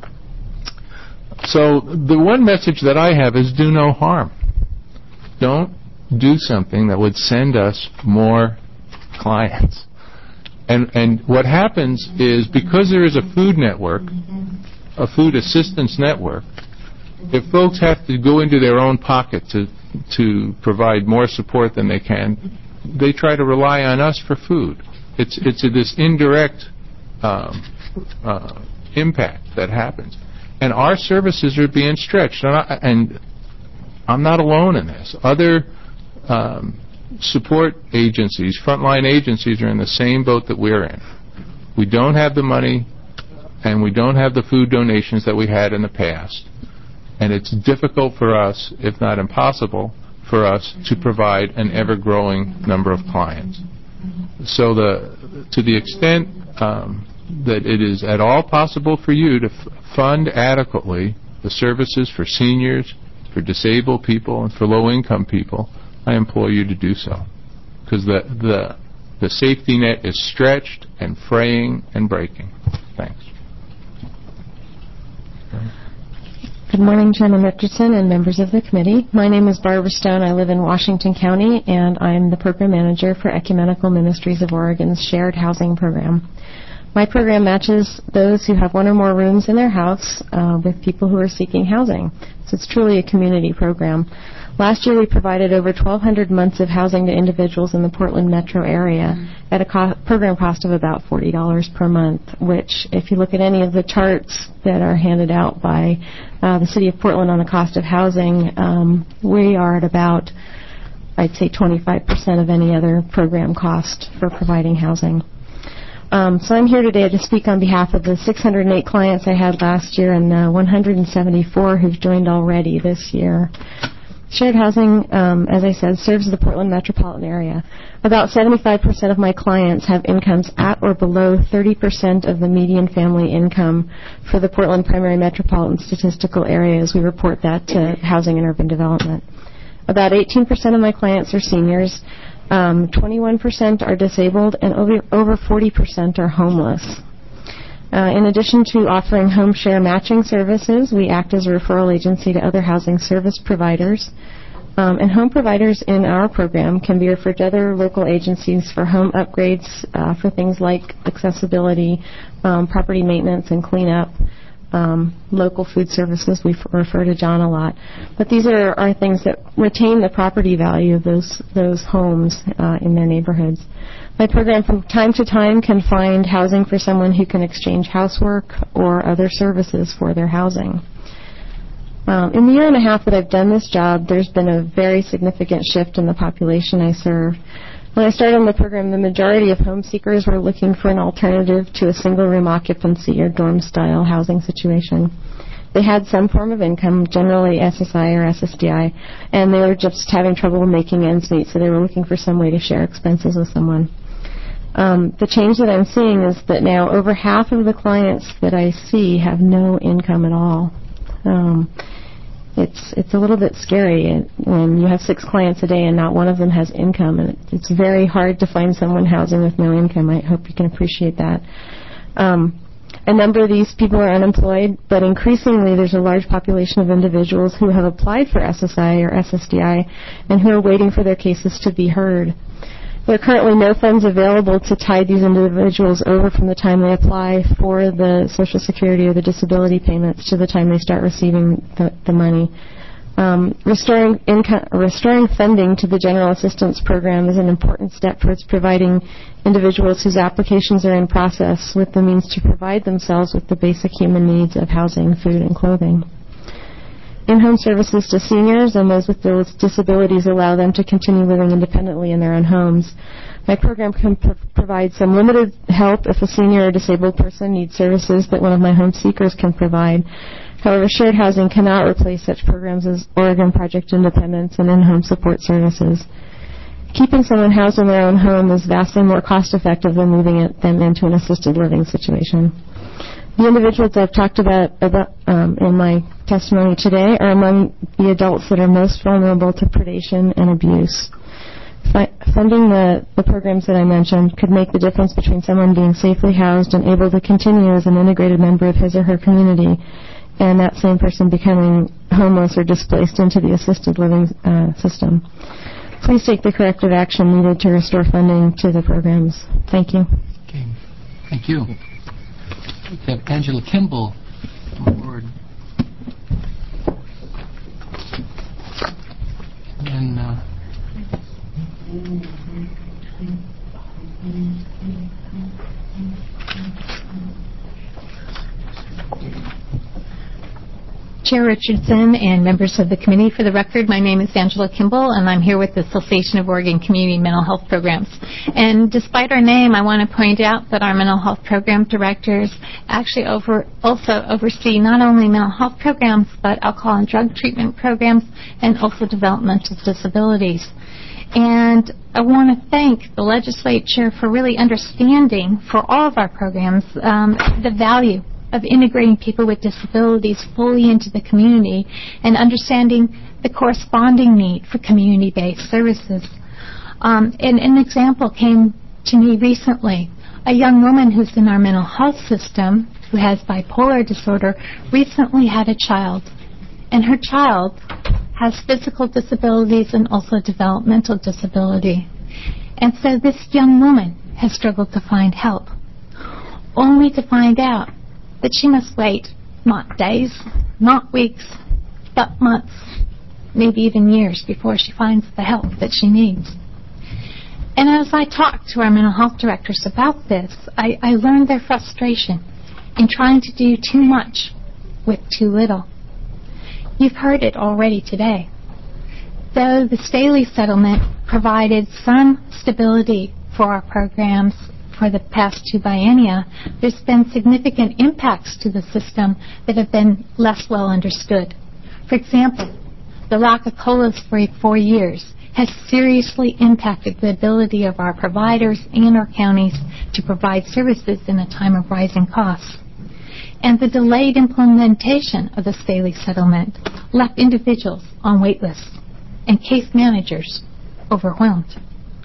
[SPEAKER 10] So the one message that I have is do no harm. Don't do something that would send us more clients. And and what happens is, because there is a food network, a food assistance network, if folks have to go into their own pocket to to provide more support than they can, they try to rely on us for food. It's it's a, this indirect um, uh, impact that happens, and our services are being stretched. And, I, and I'm not alone in this. Other um, support agencies, frontline agencies, are in the same boat that we're in. We don't have the money, and we don't have the food donations that we had in the past. And it's difficult for us, if not impossible, for us to provide an ever-growing number of clients. So the, to the extent um, that it is at all possible for you to f- fund adequately the services for seniors, for disabled people, and for low-income people, I implore you to do so. Because the, the, the safety net is stretched and fraying and breaking. Thanks.
[SPEAKER 11] Good morning, Chairman Richardson and members of the committee. My name is Barbara Stone. I live in Washington County, and I'm the program manager for Ecumenical Ministries of Oregon's Shared Housing Program. My program matches those who have one or more rooms in their house uh, with people who are seeking housing. So it's truly a community program. Last year, we provided over twelve hundred months of housing to individuals in the Portland metro area at a co- program cost of about forty dollars per month, which, if you look at any of the charts that are handed out by uh, the City of Portland on the cost of housing, um, we are at about, I'd say, twenty-five percent of any other program cost for providing housing. Um, so I'm here today to speak on behalf of the six hundred eight clients I had last year and the one hundred seventy-four who've joined already this year. Shared housing, um, as I said, serves the Portland metropolitan area. About seventy-five percent of my clients have incomes at or below thirty percent of the median family income for the Portland primary metropolitan statistical area, as we report that to Housing and Urban Development. About eighteen percent of my clients are seniors, um, twenty-one percent are disabled, and over, over forty percent are homeless. Uh, in addition to offering home share matching services, we act as a referral agency to other housing service providers. Um, and home providers in our program can be referred to other local agencies for home upgrades, uh, for things like accessibility, um, property maintenance and cleanup, um, local food services. We f- refer to John a lot. But these are, are things that retain the property value of those, those homes uh, in their neighborhoods. My program from time to time can find housing for someone who can exchange housework or other services for their housing. Um, in the year and a half that I've done this job, there's been a very significant shift in the population I serve. When I started on the program, the majority of home seekers were looking for an alternative to a single-room occupancy or dorm-style housing situation. They had some form of income, generally S S I or S S D I, and they were just having trouble making ends meet, so they were looking for some way to share expenses with someone. Um, the change that I'm seeing is that now over half of the clients that I see have no income at all. Um, it's it's a little bit scary when you have six clients a day and not one of them has income, and it's very hard to find someone housing with no income. I hope you can appreciate that. Um, a number of these people are unemployed, but increasingly there's a large population of individuals who have applied for S S I or S S D I and who are waiting for their cases to be heard. There are currently no funds available to tide these individuals over from the time they apply for the Social Security or the disability payments to the time they start receiving the, the money. Um, restoring, income, restoring funding to the General Assistance Program is an important step towards providing individuals whose applications are in process with the means to provide themselves with the basic human needs of housing, food, and clothing. in-home services to seniors, and those with disabilities allow them to continue living independently in their own homes. My program can pr- provide some limited help if a senior or disabled person needs services that one of my home seekers can provide. However, shared housing cannot replace such programs as Oregon Project Independence and in-home support services. Keeping someone housed in their own home is vastly more cost-effective than moving it, them into an assisted living situation. The individuals I've talked about, about um, in my testimony today are among the adults that are most vulnerable to predation and abuse. Fi- funding the, the programs that I mentioned could make the difference between someone being safely housed and able to continue as an integrated member of his or her community and that same person becoming homeless or displaced into the assisted living uh, system. Please take the corrective action needed to restore funding to the programs. Thank you.
[SPEAKER 1] Okay. Thank you. We have Angela Kimball on board. And uh,
[SPEAKER 12] Chair Richardson and members of the committee, for the record, my name is Angela Kimball, and I'm here with the Association of Oregon Community Mental Health Programs. And despite our name, I want to point out that our mental health program directors actually over, also oversee not only mental health programs, but alcohol and drug treatment programs, and also developmental disabilities. And I want to thank the legislature for really understanding, for all of our programs, um, the value of integrating people with disabilities fully into the community and understanding the corresponding need for community-based services. Um, and an example came to me recently. A young woman who's in our mental health system who has bipolar disorder recently had a child, and her child has physical disabilities and also developmental disability. And so this young woman has struggled to find help, only to find out that she must wait not days, not weeks, but months, maybe even years before she finds the help that she needs. And as I talked to our mental health directors about this, I, I learned their frustration in trying to do too much with too little. You've heard it already today. Though the Staley settlement provided some stability for our programs for the past two biennia, there's been significant impacts to the system that have been less well understood. For example, the lack of COLAs for four years has seriously impacted the ability of our providers and our counties to provide services in a time of rising costs. And the delayed implementation of the Staley settlement left individuals on wait lists and case managers overwhelmed.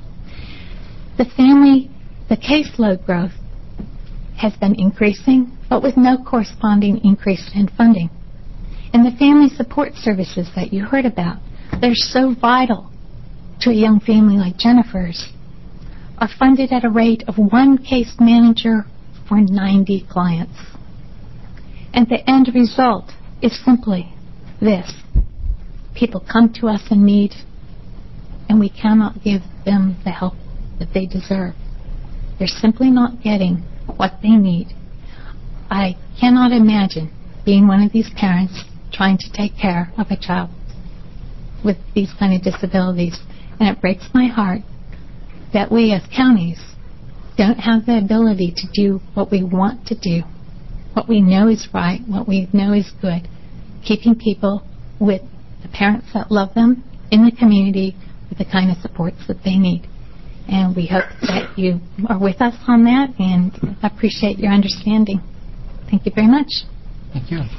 [SPEAKER 12] The family The caseload growth has been increasing, but with no corresponding increase in funding. And the family support services that you heard about, they're so vital to a young family like Jennifer's, are funded at a rate of one case manager for ninety clients. And the end result is simply this. People come to us in need, and we cannot give them the help that they deserve. They're simply not getting what they need. I cannot imagine being one of these parents trying to take care of a child with these kind of disabilities. And it breaks my heart that we as counties don't have the ability to do what we want to do, what we know is right, what we know is good, keeping people with the parents that love them in the community with the kind of supports that they need. And we hope that you are with us on that and appreciate your understanding. Thank you very much.
[SPEAKER 1] Thank you.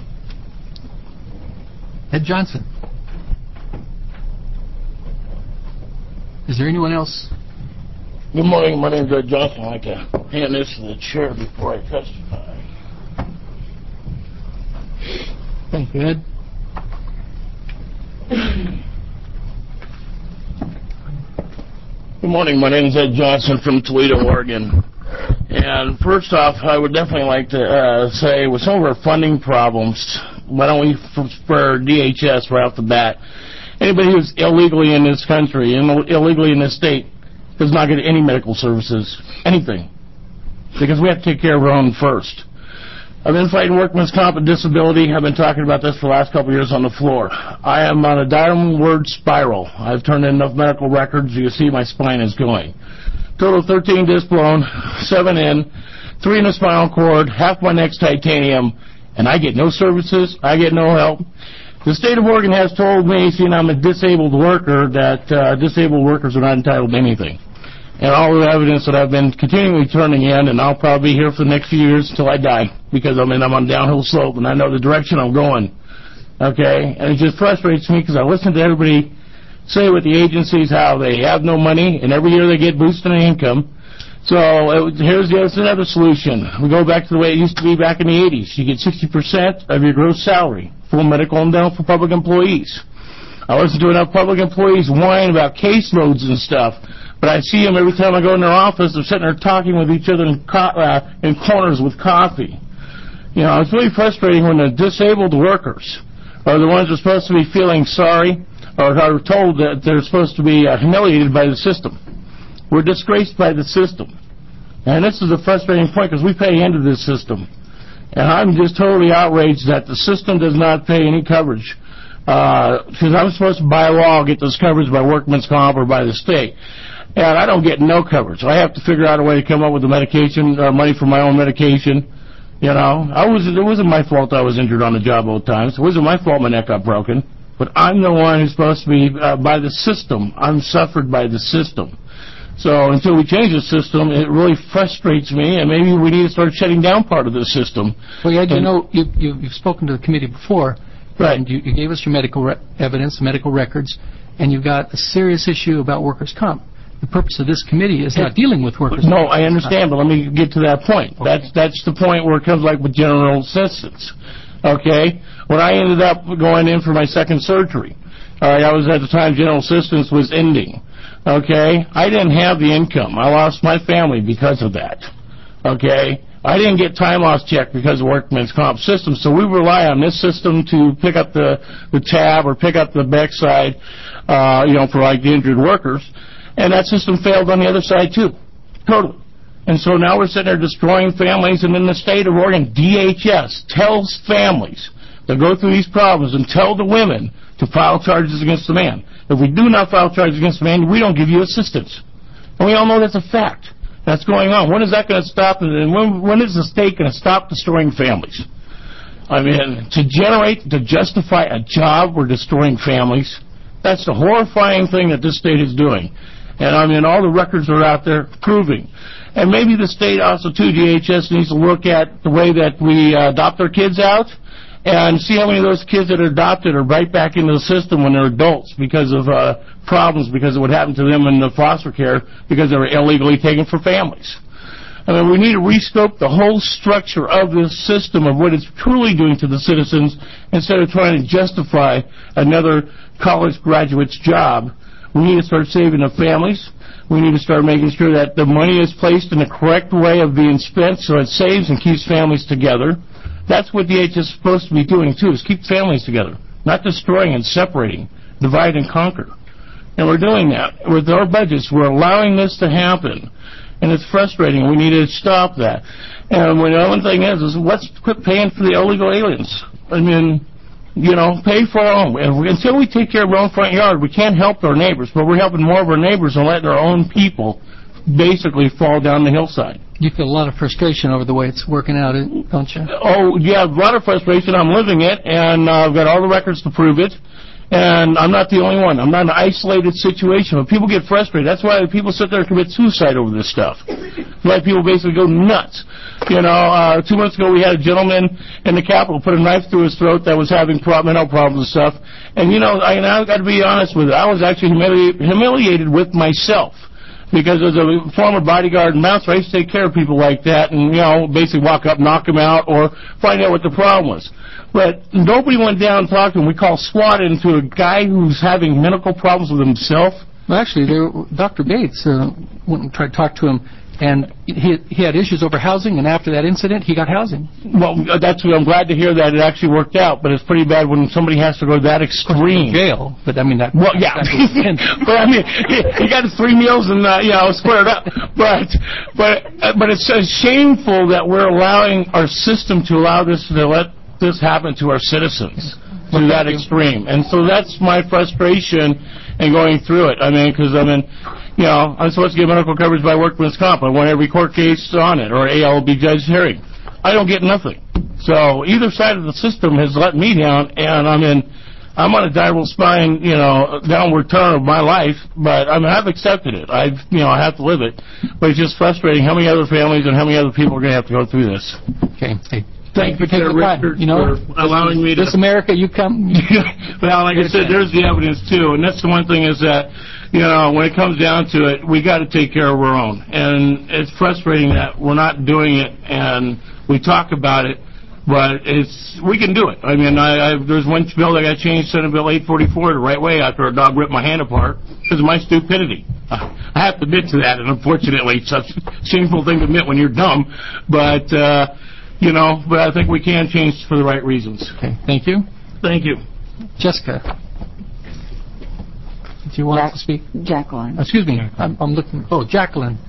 [SPEAKER 1] Ed Johnson. Is there anyone else?
[SPEAKER 15] Good morning. My name is Ed Johnson. I'd like to hand this to the chair before I testify.
[SPEAKER 1] Thank you, Ed.
[SPEAKER 15] Good morning. My name is Ed Johnson from Toledo, Oregon. And first off, I would definitely like to uh, say with some of our funding problems, why don't we, for, for D H S right off the bat, anybody who's illegally in this country, illegally in this state, does not get any medical services, anything, because we have to take care of our own first. I've been fighting workman's comp and disability. I've been talking about this for the last couple of years on the floor. I am on a downward spiral. I've turned in enough medical records. You can see my spine is going. Total of thirteen disc blown, seven in, three in the spinal cord, half my neck's titanium, and I get no services. I get no help. The state of Oregon has told me, seeing I'm a disabled worker, that uh, disabled workers are not entitled to anything. And all the evidence that I've been continually turning in, and I'll probably be here for the next few years until I die, because I mean, I'm on a downhill slope, and I know the direction I'm going. Okay? And it just frustrates me, because I listen to everybody say with the agencies how they have no money, and every year they get boosted in income. So it, here's, the, here's another solution. We go back to the way it used to be back in the eighties. You get sixty percent of your gross salary, full medical and dental for public employees. I listen to enough public employees whine about caseloads and stuff, but I see them every time I go in their office. They're sitting there talking with each other in, co- uh, in corners with coffee. You know, it's really frustrating when the disabled workers are the ones who are supposed to be feeling sorry or are told that they're supposed to be uh, humiliated by the system. We're disgraced by the system. And this is a frustrating point because we pay into this system. And I'm just totally outraged that the system does not pay any coverage. Because uh, I'm supposed to, by law, get this coverage by workman's comp or by the state. And I don't get no coverage. I have to figure out a way to come up with the medication, or money for my own medication. You know, I was, it wasn't my fault I was injured on the job both times. It wasn't my fault my neck got broken. But I'm the one who's supposed to be, uh, by the system. I'm suffered by the system. So until we change the system, it really frustrates me, and maybe we need to start shutting down part of the system.
[SPEAKER 1] Well, yeah, you know, you, you, you've spoken to the committee before,
[SPEAKER 15] right?
[SPEAKER 1] And you, you gave us your medical re- evidence, medical records, and you've got a serious issue about workers' comp. The purpose of this committee is not dealing with workers' comp.
[SPEAKER 15] No, I understand, but let me get to that point. Okay. That's that's the point where it comes like with general assistance. Okay? When I ended up going in for my second surgery, all right, I was at the time general assistance was ending. Okay? I didn't have the income. I lost my family because of that. Okay? I didn't get time loss check because of workman's comp system, so we rely on this system to pick up the, the tab or pick up the backside, uh, you know, for like the injured workers. And that system failed on the other side, too. Totally. And so now we're sitting there destroying families, and in the state of Oregon, D H S tells families to go through these problems and tell the women to file charges against the man. If we do not file charges against the man, we don't give you assistance. And we all know that's a fact. That's going on. When is that going to stop? And when, when is the state going to stop destroying families? I mean, to generate, to justify a job, we're destroying families. That's the horrifying thing that this state is doing. And, I mean, all the records are out there proving. And maybe the state also, too, D H S needs to look at the way that we uh, adopt our kids out and see how many of those kids that are adopted are right back into the system when they're adults because of uh, problems, because of what happened to them in the foster care, because they were illegally taken for families. I mean, we need to rescope the whole structure of this system of what it's truly doing to the citizens instead of trying to justify another college graduate's job. We need to start saving the families. We need to start making sure that the money is placed in the correct way of being spent so it saves and keeps families together. That's what D H S is supposed to be doing, too, is keep families together, not destroying and separating, divide and conquer. And we're doing that. With our budgets, we're allowing this to happen. And it's frustrating. We need to stop that. And the other thing is, is let's quit paying for the illegal aliens. I mean, you know, pay for our own. And we, until we take care of our own front yard, we can't help our neighbors, but we're helping more of our neighbors and letting our own people basically fall down the hillside.
[SPEAKER 1] You feel a lot of frustration over the way it's working out, don't you?
[SPEAKER 15] Oh, yeah, a lot of frustration. I'm living it, and uh, I've got all the records to prove it. And I'm not the only one. I'm not in an isolated situation. When people get frustrated, that's why people sit there and commit suicide over this stuff. Why people basically go nuts. You know, uh, two months ago we had a gentleman in the Capitol put a knife through his throat that was having problem, mental problems and stuff. And, you know, I, I've got to be honest with you. I was actually humili- humiliated with myself. Because as a former bodyguard and bouncer, I used to take care of people like that and, you know, basically walk up, knock them out, or find out what the problem was. But nobody went down and talked to him. We call SWAT into a guy who's having medical problems with himself.
[SPEAKER 1] Well, actually, there, Doctor Bates uh, went and tried to talk to him. and he he had issues over housing, and after that incident, he got housing.
[SPEAKER 15] Well, that's I'm glad to hear that it actually worked out, but it's pretty bad when somebody has to go that extreme.
[SPEAKER 1] Jail, but I mean that.
[SPEAKER 15] Well, yeah, but I mean he, he got his three meals and uh, you know squared up. But but uh, but it's uh, shameful that we're allowing our system to allow this to let this happen to our citizens to that extreme, and so that's my frustration in going through it. I mean, because I mean. You know, I'm supposed to get medical coverage by workman's comp. I want every court case on it, or A L B judge hearing. I don't get nothing. So either side of the system has let me down, and I'm in, I'm on a diagonal spine, you know, downward turn of my life. But I mean, I've accepted it. I've, you know, I have to live it. But it's just frustrating how many other families and how many other people are going to have to go through this.
[SPEAKER 1] Okay. Hey.
[SPEAKER 15] Thank you
[SPEAKER 1] for taking the time. You know,
[SPEAKER 15] for allowing me to.
[SPEAKER 1] This America, you come.
[SPEAKER 15] Well, like I said, there's the evidence too, and that's the one thing is that, you know, when it comes down to it, we got to take care of our own, and it's frustrating that we're not doing it, and we talk about it, but it's we can do it. I mean, I, I there's one bill that got changed, Senate Bill eight forty-four, the right way after a dog ripped my hand apart because of my stupidity. I have to admit to that, and unfortunately, it's such a shameful thing to admit when you're dumb, but. uh You know, but I think we can change for the right reasons.
[SPEAKER 1] Okay, thank you.
[SPEAKER 15] Thank you.
[SPEAKER 1] Jessica, do you want
[SPEAKER 2] Jack-
[SPEAKER 1] to speak?
[SPEAKER 2] Jacqueline.
[SPEAKER 1] Excuse me, I'm, I'm looking. Oh, Jacqueline.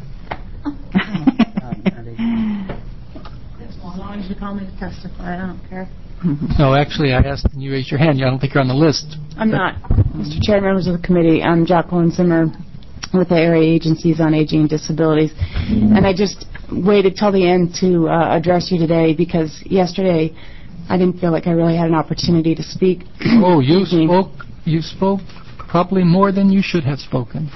[SPEAKER 6] As long as you call me to testify, I don't care.
[SPEAKER 1] No, actually, I asked and you raised your hand. I don't think you're on the list.
[SPEAKER 6] I'm not. Mister Chair, members of the committee, I'm Jacqueline Zimmer with the Area Agencies on Aging and Disabilities. And I just waited till the end to uh, address you today because yesterday I didn't feel like I really had an opportunity to speak.
[SPEAKER 1] Oh, you spoke. You spoke probably more than you should have spoken.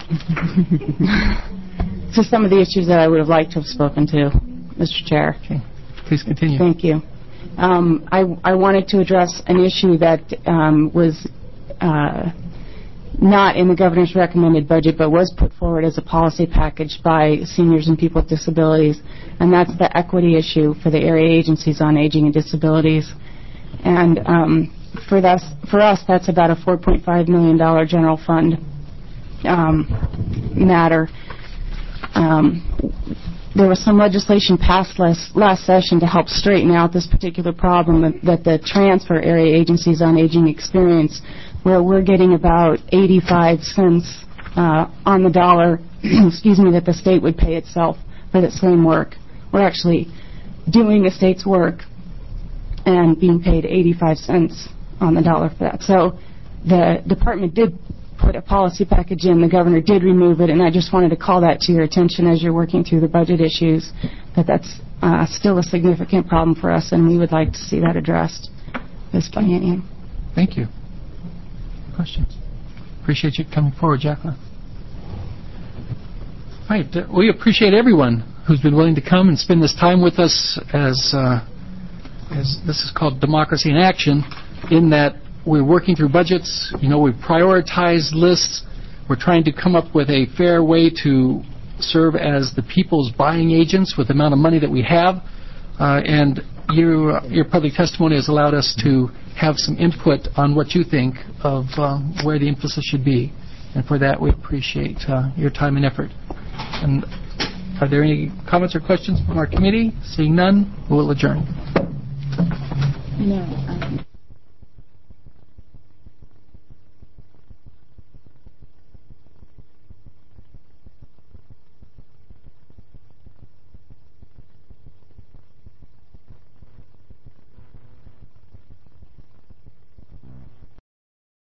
[SPEAKER 6] To some of the issues that I would have liked to have spoken to, Mister Chair.
[SPEAKER 1] Okay. Please continue.
[SPEAKER 6] Thank you. Um, I, I wanted to address an issue that um, was uh, not in the governor's recommended budget, but was put forward as a policy package by seniors and people with disabilities, and that's the equity issue for the area agencies on aging and disabilities. And um, for us, for us, that's about a four point five million dollars general fund um, matter. Um, there was some legislation passed last, last session to help straighten out this particular problem that, that the transfer area agencies on aging experience, where we're getting about eighty-five cents uh, on the dollar, excuse me, that the state would pay itself for the same work. We're actually doing the state's work and being paid eighty-five cents on the dollar for that. So the department did put a policy package in. The governor did remove it, and I just wanted to call that to your attention as you're working through the budget issues, that that's uh, still a significant problem for us, and we would like to see that addressed this biennium.
[SPEAKER 1] Thank you. Questions? Appreciate you coming forward, Jacqueline. Right. Uh, we appreciate everyone who's been willing to come and spend this time with us as, uh, as this is called Democracy in Action, in that we're working through budgets. You know, we prioritize lists. We're trying to come up with a fair way to serve as the people's buying agents with the amount of money that we have. Uh, and you, your public testimony has allowed us to have some input on what you think of uh, where the emphasis should be. And for that, we appreciate uh, your time and effort. And are there any comments or questions from our committee? Seeing none, we'll adjourn.
[SPEAKER 6] No.